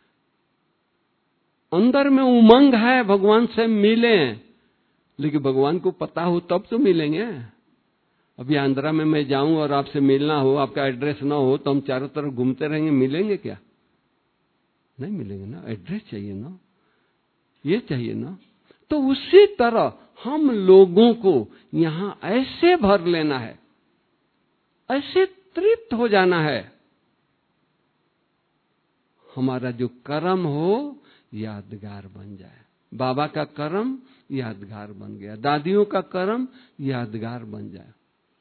S2: अंदर में उमंग है भगवान से मिले, लेकिन भगवान को पता हो तब तो मिलेंगे। अभी आंध्रा में मैं जाऊं और आपसे मिलना हो, आपका एड्रेस ना हो, तो हम चारों तरफ घूमते रहेंगे, मिलेंगे क्या? नहीं मिलेंगे ना, एड्रेस चाहिए ना, ये चाहिए ना। तो उसी तरह हम लोगों को यहां ऐसे भर लेना है, ऐसे तृप्त हो जाना है, हमारा जो कर्म हो यादगार बन जाए। बाबा का कर्म यादगार बन गया, दादियों का कर्म यादगार बन जाए।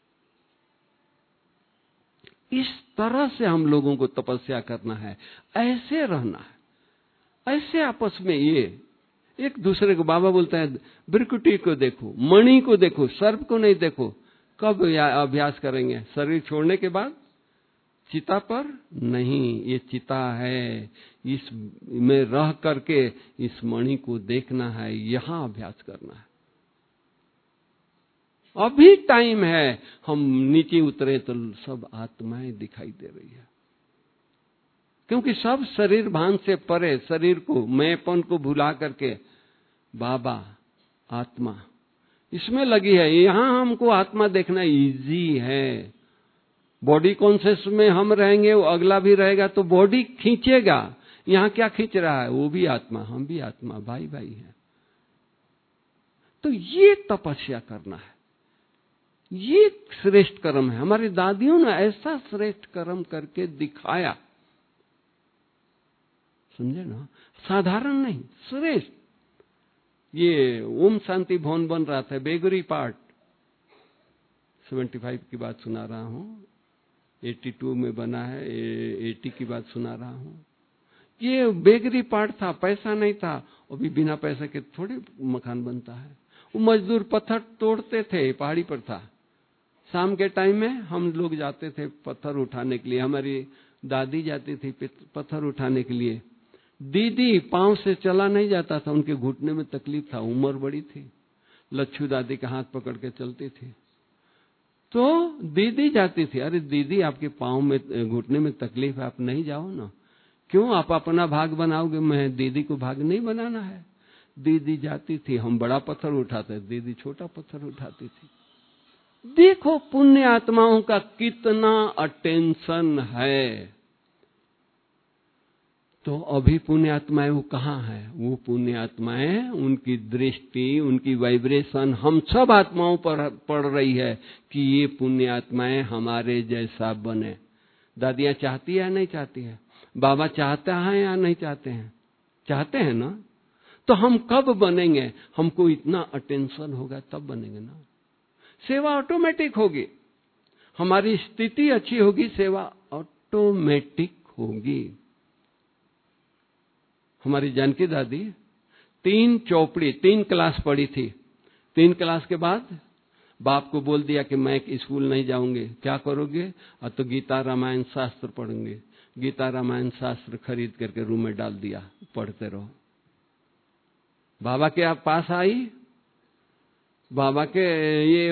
S2: इस तरह से हम लोगों को तपस्या करना है, ऐसे रहना है, ऐसे आपस में ये एक दूसरे को, बाबा बोलता है बिरकुटी को देखो, मणि को देखो, सर्प को नहीं देखो। कब अभ्यास करेंगे? शरीर छोड़ने के बाद? चिता पर नहीं, ये चिता है, इस में रह करके इस मणि को देखना है, यहां अभ्यास करना है। अभी टाइम है, हम नीचे उतरे तो सब आत्माएं दिखाई दे रही है, क्योंकि सब शरीर भान से परे, शरीर को, मैंपन को भुला करके बाबा आत्मा इसमें लगी है। यहां हमको आत्मा देखना इजी है। बॉडी कॉन्शियस में हम रहेंगे, वो अगला भी रहेगा तो बॉडी खींचेगा। यहां क्या खींच रहा है? वो भी आत्मा, हम भी आत्मा, भाई भाई है। तो ये तपस्या करना है, ये श्रेष्ठ कर्म है। हमारी दादियों ने ऐसा श्रेष्ठ कर्म करके दिखाया, समझे ना, साधारण नहीं, श्रेष्ठ। ये ओम शांति भवन बन रहा था, बेगुरी पार्ट 75 की बात सुना रहा हूं, 82 में बना है, 80 की बात सुना रहा हूं। ये बेगरी पार्ट था, पैसा नहीं था, अभी बिना पैसे के थोड़े मकान बनता है। वो मजदूर पत्थर तोड़ते थे, पहाड़ी पर था। शाम के टाइम में हम लोग जाते थे पत्थर उठाने के लिए, हमारी दादी जाती थी पत्थर उठाने के लिए। दीदी पांव से चला नहीं जाता था, उनके घुटने में तकलीफ था, उम्र बड़ी थी। लच्छू दादी का हाथ पकड़ के चलती थी, तो दीदी जाती थी। अरे दीदी, आपके पांव में, घुटने में तकलीफ है, आप नहीं जाओ ना। क्यों? आप अपना भाग बनाओगे, मैं दीदी को भाग नहीं बनाना है। दीदी जाती थी, हम बड़ा पत्थर उठाते, दीदी छोटा पत्थर उठाती थी। देखो पुण्य आत्माओं का कितना अटेंशन है। तो अभी पुण्य आत्माएं वो कहाँ है? वो पुण्य आत्माएं, उनकी दृष्टि, उनकी वाइब्रेशन हम सब आत्माओं पर पड़ रही है कि ये पुण्य आत्माएं हमारे जैसा बने। दादियां चाहती है या नहीं चाहती है? बाबा चाहता है या नहीं चाहते हैं? चाहते हैं ना। तो हम कब बनेंगे? हमको इतना अटेंशन होगा तब बनेंगे ना। सेवा ऑटोमेटिक होगी, हमारी स्थिति अच्छी होगी, सेवा ऑटोमेटिक होगी। हमारी जानकी दादी 3 क्लास पढ़ी थी। 3 क्लास के बाद बाप को बोल दिया कि मैं स्कूल नहीं जाऊंगे। क्या करोगे? तो गीता रामायण शास्त्र पढ़ेंगे। गीता रामायण शास्त्र खरीद करके रूम में डाल दिया, पढ़ते रहो। बाबा के पास आई, बाबा के ये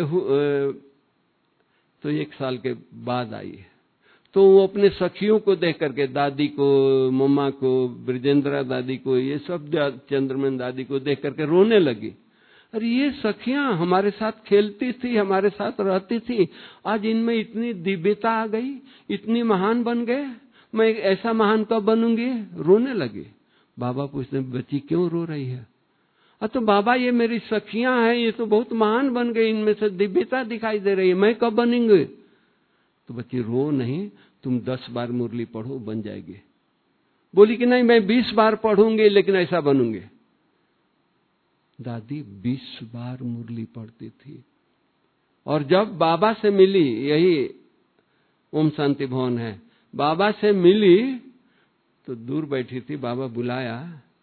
S2: तो 1 साल के बाद आई। तो वो अपने सखियों को देख करके, दादी को, मम्मा को, ब्रजेंद्रा दादी को, ये सब चंद्रमन दादी को देख करके रोने लगी। अरे ये सखियां हमारे साथ खेलती थी, हमारे साथ रहती थी, आज इनमें इतनी दिव्यता आ गई, इतनी महान बन गए, मैं ऐसा महान कब बनूंगी? रोने लगी। बाबा पूछते, बच्ची क्यों रो रही है? तो बाबा ये मेरी सखियां हैं, ये तो बहुत महान बन गई, इनमें से दिव्यता दिखाई दे रही है, मैं कब बनेंगे? तो बच्ची रो नहीं, तुम 10 बार मुरली पढ़ो, बन जाएगी। बोली कि नहीं मैं 20 बार पढ़ूंगी लेकिन ऐसा बनूंगी। दादी 20 बार मुरली पढ़ती थी। और जब बाबा से मिली, यही ओम शांति भवन है, बाबा से मिली तो दूर बैठी थी, बाबा बुलाया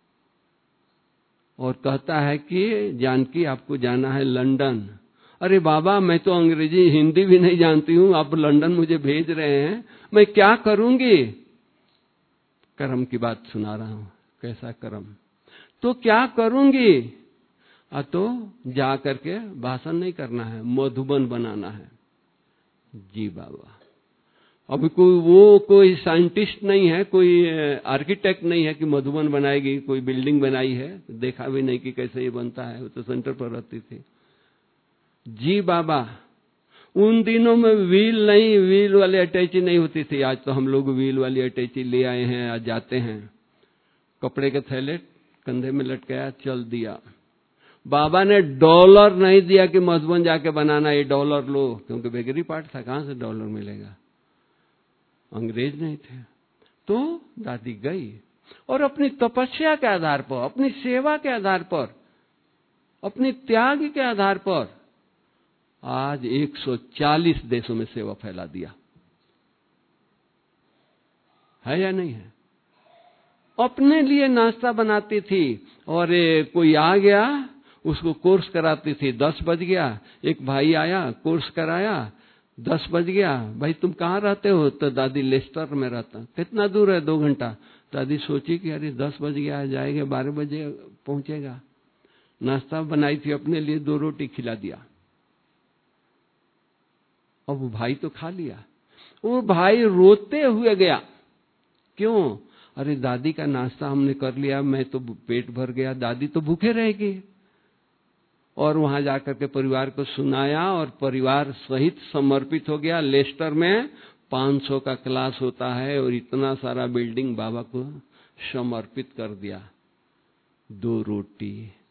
S2: और कहता है कि जानकी आपको जाना है लंदन। अरे बाबा मैं तो अंग्रेजी हिंदी भी नहीं जानती हूं, आप लंदन मुझे भेज रहे हैं, मैं क्या करूंगी? कर्म की बात सुना रहा हूं, कैसा कर्म? तो क्या करूंगी? तो जा करके भाषण नहीं करना है, मधुबन बनाना है। जी बाबा। अभी कोई साइंटिस्ट नहीं है, कोई आर्किटेक्ट नहीं है कि मधुबन बनाएगी, कोई बिल्डिंग बनाई है, देखा भी नहीं कि कैसे ये बनता है, वो तो सेंटर पर रहती थी। जी बाबा। उन दिनों में व्हील वाली अटैची नहीं होती थी। आज तो हम लोग व्हील वाली अटैची ले आए हैं, आज जाते हैं, कपड़े के थैले कंधे में लटकाया, चल दिया। बाबा ने डॉलर नहीं दिया कि मधुबन जाके बनाना, ये डॉलर लो, क्योंकि बेगरी पार्ट था, कहां से डॉलर मिलेगा, अंग्रेज नहीं थे। तो दादी गई और अपनी तपस्या के आधार पर, अपनी सेवा के आधार पर, अपने त्याग के आधार पर आज 140 देशों में सेवा फैला दिया है या नहीं है? अपने लिए नाश्ता बनाती थी और कोई आ गया उसको कोर्स कराती थी। 10 बज गया, एक भाई आया, कोर्स कराया, 10 बज गया, भाई तुम कहाँ रहते हो? तो दादी लेस्टर में रहता। कितना दूर है? 2 घंटा। दादी सोची कि अरे 10 बज गया, जाएगा 12 बजे पहुंचेगा। नाश्ता बनाई थी अपने लिए, 2 रोटी खिला दिया। अब वो भाई तो खा लिया। वो भाई रोते हुए गया, क्यों? अरे दादी का नाश्ता हमने कर लिया, मैं तो पेट भर गया, दादी तो भूखे रहेगी। और वहां जाकर के परिवार को सुनाया और परिवार सहित समर्पित हो गया। लेस्टर में 500 का क्लास होता है और इतना सारा बिल्डिंग बाबा को समर्पित कर दिया। 2 रोटी,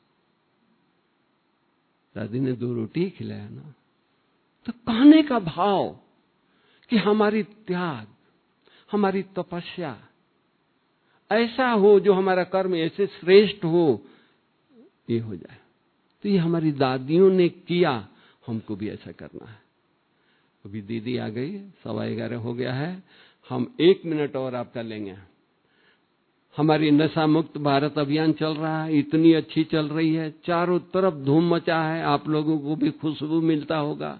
S2: दादी ने 2 रोटी खिलाया ना। तो कहने का भाव कि हमारी त्याग, हमारी तपस्या ऐसा हो, जो हमारा कर्म ऐसे श्रेष्ठ हो, ये हो जाए। तो ये हमारी दादियों ने किया, हमको भी ऐसा करना है। अभी दीदी आ गई, 11:15 हो गया है, हम 1 मिनट और आपका लेंगे। हमारी नशा मुक्त भारत अभियान चल रहा है, इतनी अच्छी चल रही है, चारों तरफ धूम मचा है, आप लोगों को भी खुशबू मिलता होगा,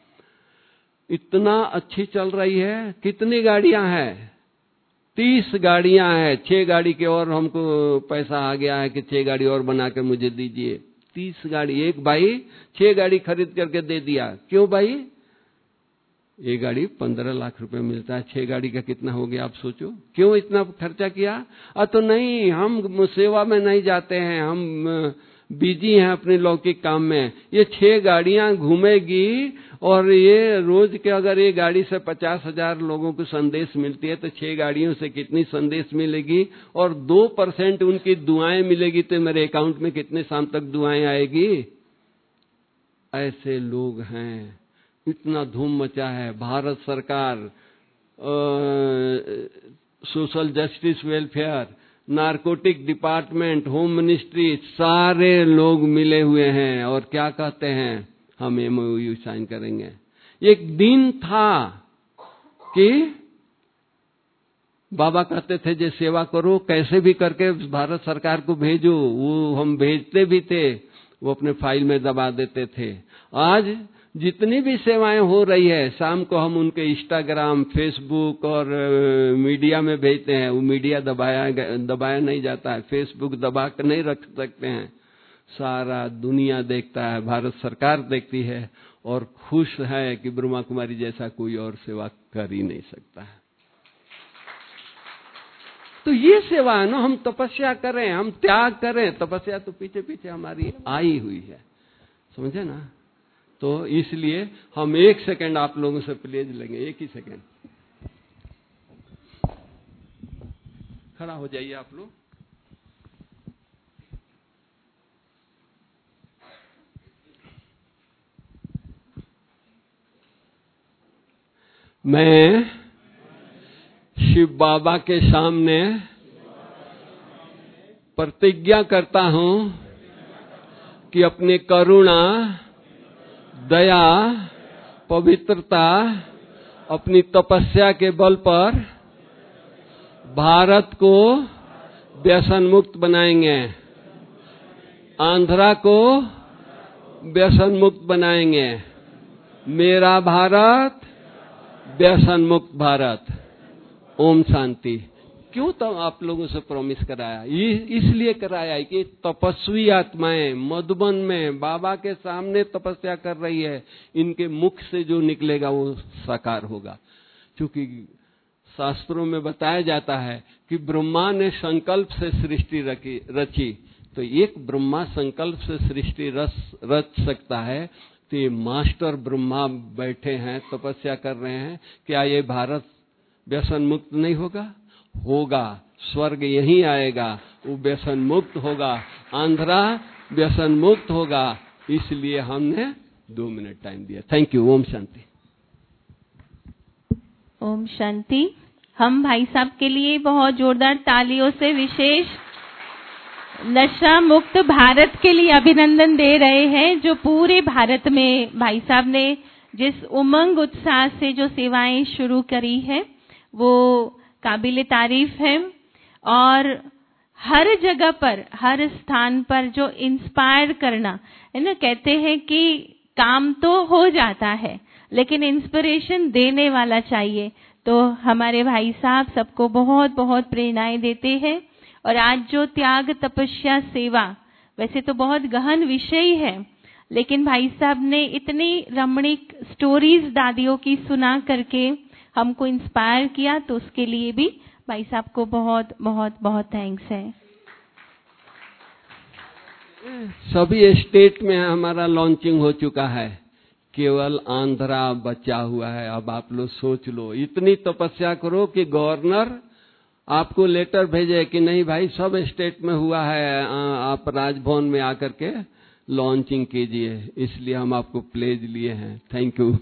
S2: इतना अच्छी चल रही है। कितनी गाड़ियां हैं? 30 गाड़ियां हैं। 6 गाड़ी के और हमको पैसा आ गया है कि 6 गाड़ी और बना के मुझे दीजिए। 30 गाड़ी, एक भाई 6 गाड़ी खरीद करके दे दिया। क्यों भाई? एक गाड़ी 15 लाख रुपए मिलता है, 6 गाड़ी का कितना हो गया आप सोचो। क्यों इतना खर्चा किया? तो नहीं, हम सेवा में नहीं जाते हैं, हम बिजी हैं अपने लौकिक काम में। ये 6 गाड़ियां घूमेगी और ये रोज के अगर ये गाड़ी से 50,000 लोगों को संदेश मिलती है तो 6 गाड़ियों से कितनी संदेश मिलेगी, और 2% उनकी दुआएं मिलेगी तो मेरे अकाउंट में कितने शाम तक दुआएं आएगी। ऐसे लोग हैं, इतना धूम मचा है। भारत सरकार, social justice welfare, narcotic department, home ministry, सारे लोग मिले हुए हैं और क्या कहते हैं, हम MOU साइन करेंगे। एक दिन था कि बाबा कहते थे जे सेवा करो, कैसे भी करके भारत सरकार को भेजो, वो हम भेजते भी थे, वो अपने फाइल में दबा देते थे। आज जितनी भी सेवाएं हो रही है, शाम को हम उनके इंस्टाग्राम, फेसबुक और मीडिया में भेजते हैं। वो मीडिया दबाया नहीं जाता है, फेसबुक दबा कर नहीं रख सकते हैं। सारा दुनिया देखता है, भारत सरकार देखती है और खुश है कि ब्रह्मा कुमारी जैसा कोई और सेवा कर ही नहीं सकता है। तो ये सेवा है ना, हम तपस्या करें, हम त्याग करें। तपस्या तो पीछे पीछे हमारी आई हुई है, समझे ना। तो इसलिए हम 1 सेकंड आप लोगों से प्लीज लेंगे, 1 ही सेकंड। खड़ा हो जाइए आप लोग। मैं शिव बाबा के सामने प्रतिज्ञा करता हूं कि अपनी करुणा, दया, पवित्रता, अपनी तपस्या के बल पर भारत को व्यसन मुक्त बनाएंगे, आंध्रा को व्यसन मुक्त बनाएंगे। मेरा भारत व्यसन मुक्त भारत। ओम शांति। क्यों तो आप लोगों से प्रॉमिस कराया, इसलिए कराया है कि तपस्वी आत्माएं मधुबन में बाबा के सामने तपस्या कर रही है, इनके मुख से जो निकलेगा वो साकार होगा। क्योंकि शास्त्रों में बताया जाता है कि ब्रह्मा ने संकल्प से सृष्टि रची, तो एक ब्रह्मा संकल्प से सृष्टि रच सकता है। तो ये मास्टर ब्रह्मा बैठे हैं, तपस्या कर रहे हैं। क्या ये भारत व्यसन मुक्त नहीं होगा? होगा। स्वर्ग यहीं आएगा, वो व्यसन मुक्त होगा, आंध्रा व्यसन मुक्त होगा। इसलिए हमने 2 मिनट टाइम दिया। Thank you. ओम शांति।
S1: ओम शांति। हम भाई साहब के लिए बहुत जोरदार तालियों से विशेष नशा मुक्त भारत के लिए अभिनंदन दे रहे हैं। जो पूरे भारत में भाई साहब ने जिस उमंग उत्साह से जो सेवाएं शुरू करी है वो काबिले तारीफ है। और हर जगह पर, हर स्थान पर जो इंस्पायर करना है ना, कहते हैं कि काम तो हो जाता है लेकिन इंस्पिरेशन देने वाला चाहिए। तो हमारे भाई साहब सबको बहुत बहुत प्रेरणाएं देते हैं। और आज जो त्याग, तपस्या, सेवा, वैसे तो बहुत गहन विषय है, लेकिन भाई साहब ने इतनी रमणीक स्टोरीज दादियों की सुना करके हमको इंस्पायर किया, तो उसके लिए भी भाई साहब को बहुत बहुत बहुत थैंक्स है।
S2: सभी स्टेट में हमारा लॉन्चिंग हो चुका है, केवल आंध्रा बचा हुआ है। अब आप लोग सोच लो, इतनी तपस्या करो कि गवर्नर आपको लेटर भेजे कि नहीं भाई सब स्टेट में हुआ है, आप राजभवन में आकर के लॉन्चिंग कीजिए। इसलिए हम आपको प्लेज लिए हैं। Thank you.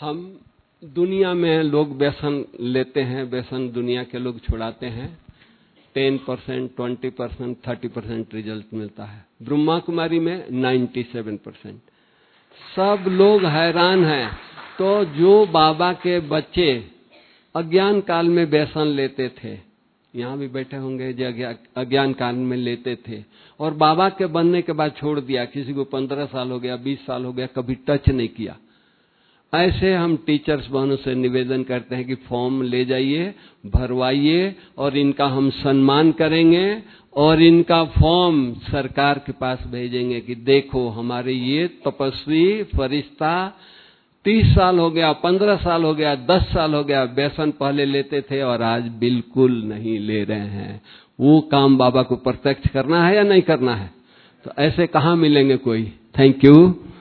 S2: हम दुनिया में लोग व्यसन लेते हैं, व्यसन दुनिया के लोग छुड़ाते हैं, 10%, 20%, 30% रिजल्ट मिलता है। ब्रह्मा कुमारी में 97%। सब लोग हैरान हैं। तो जो बाबा के बच्चे अज्ञान काल में व्यसन लेते थे, यहाँ भी बैठे होंगे जो अज्ञान काल में लेते थे और बाबा के बनने के बाद छोड़ दिया, किसी को 15 साल हो गया, 20 साल हो गया, कभी टच नहीं किया, ऐसे हम टीचर्स बहनों से निवेदन करते हैं कि फॉर्म ले जाइए, भरवाइए और इनका हम सम्मान करेंगे और इनका फॉर्म सरकार के पास भेजेंगे कि देखो हमारे ये तपस्वी फरिश्ता 30 साल हो गया, 15 साल हो गया, 10 साल हो गया, व्यसन पहले लेते थे और आज बिल्कुल नहीं ले रहे हैं। वो काम बाबा को प्रत्यक्ष करना है या नहीं करना है? तो ऐसे कहाँ मिलेंगे कोई? Thank you.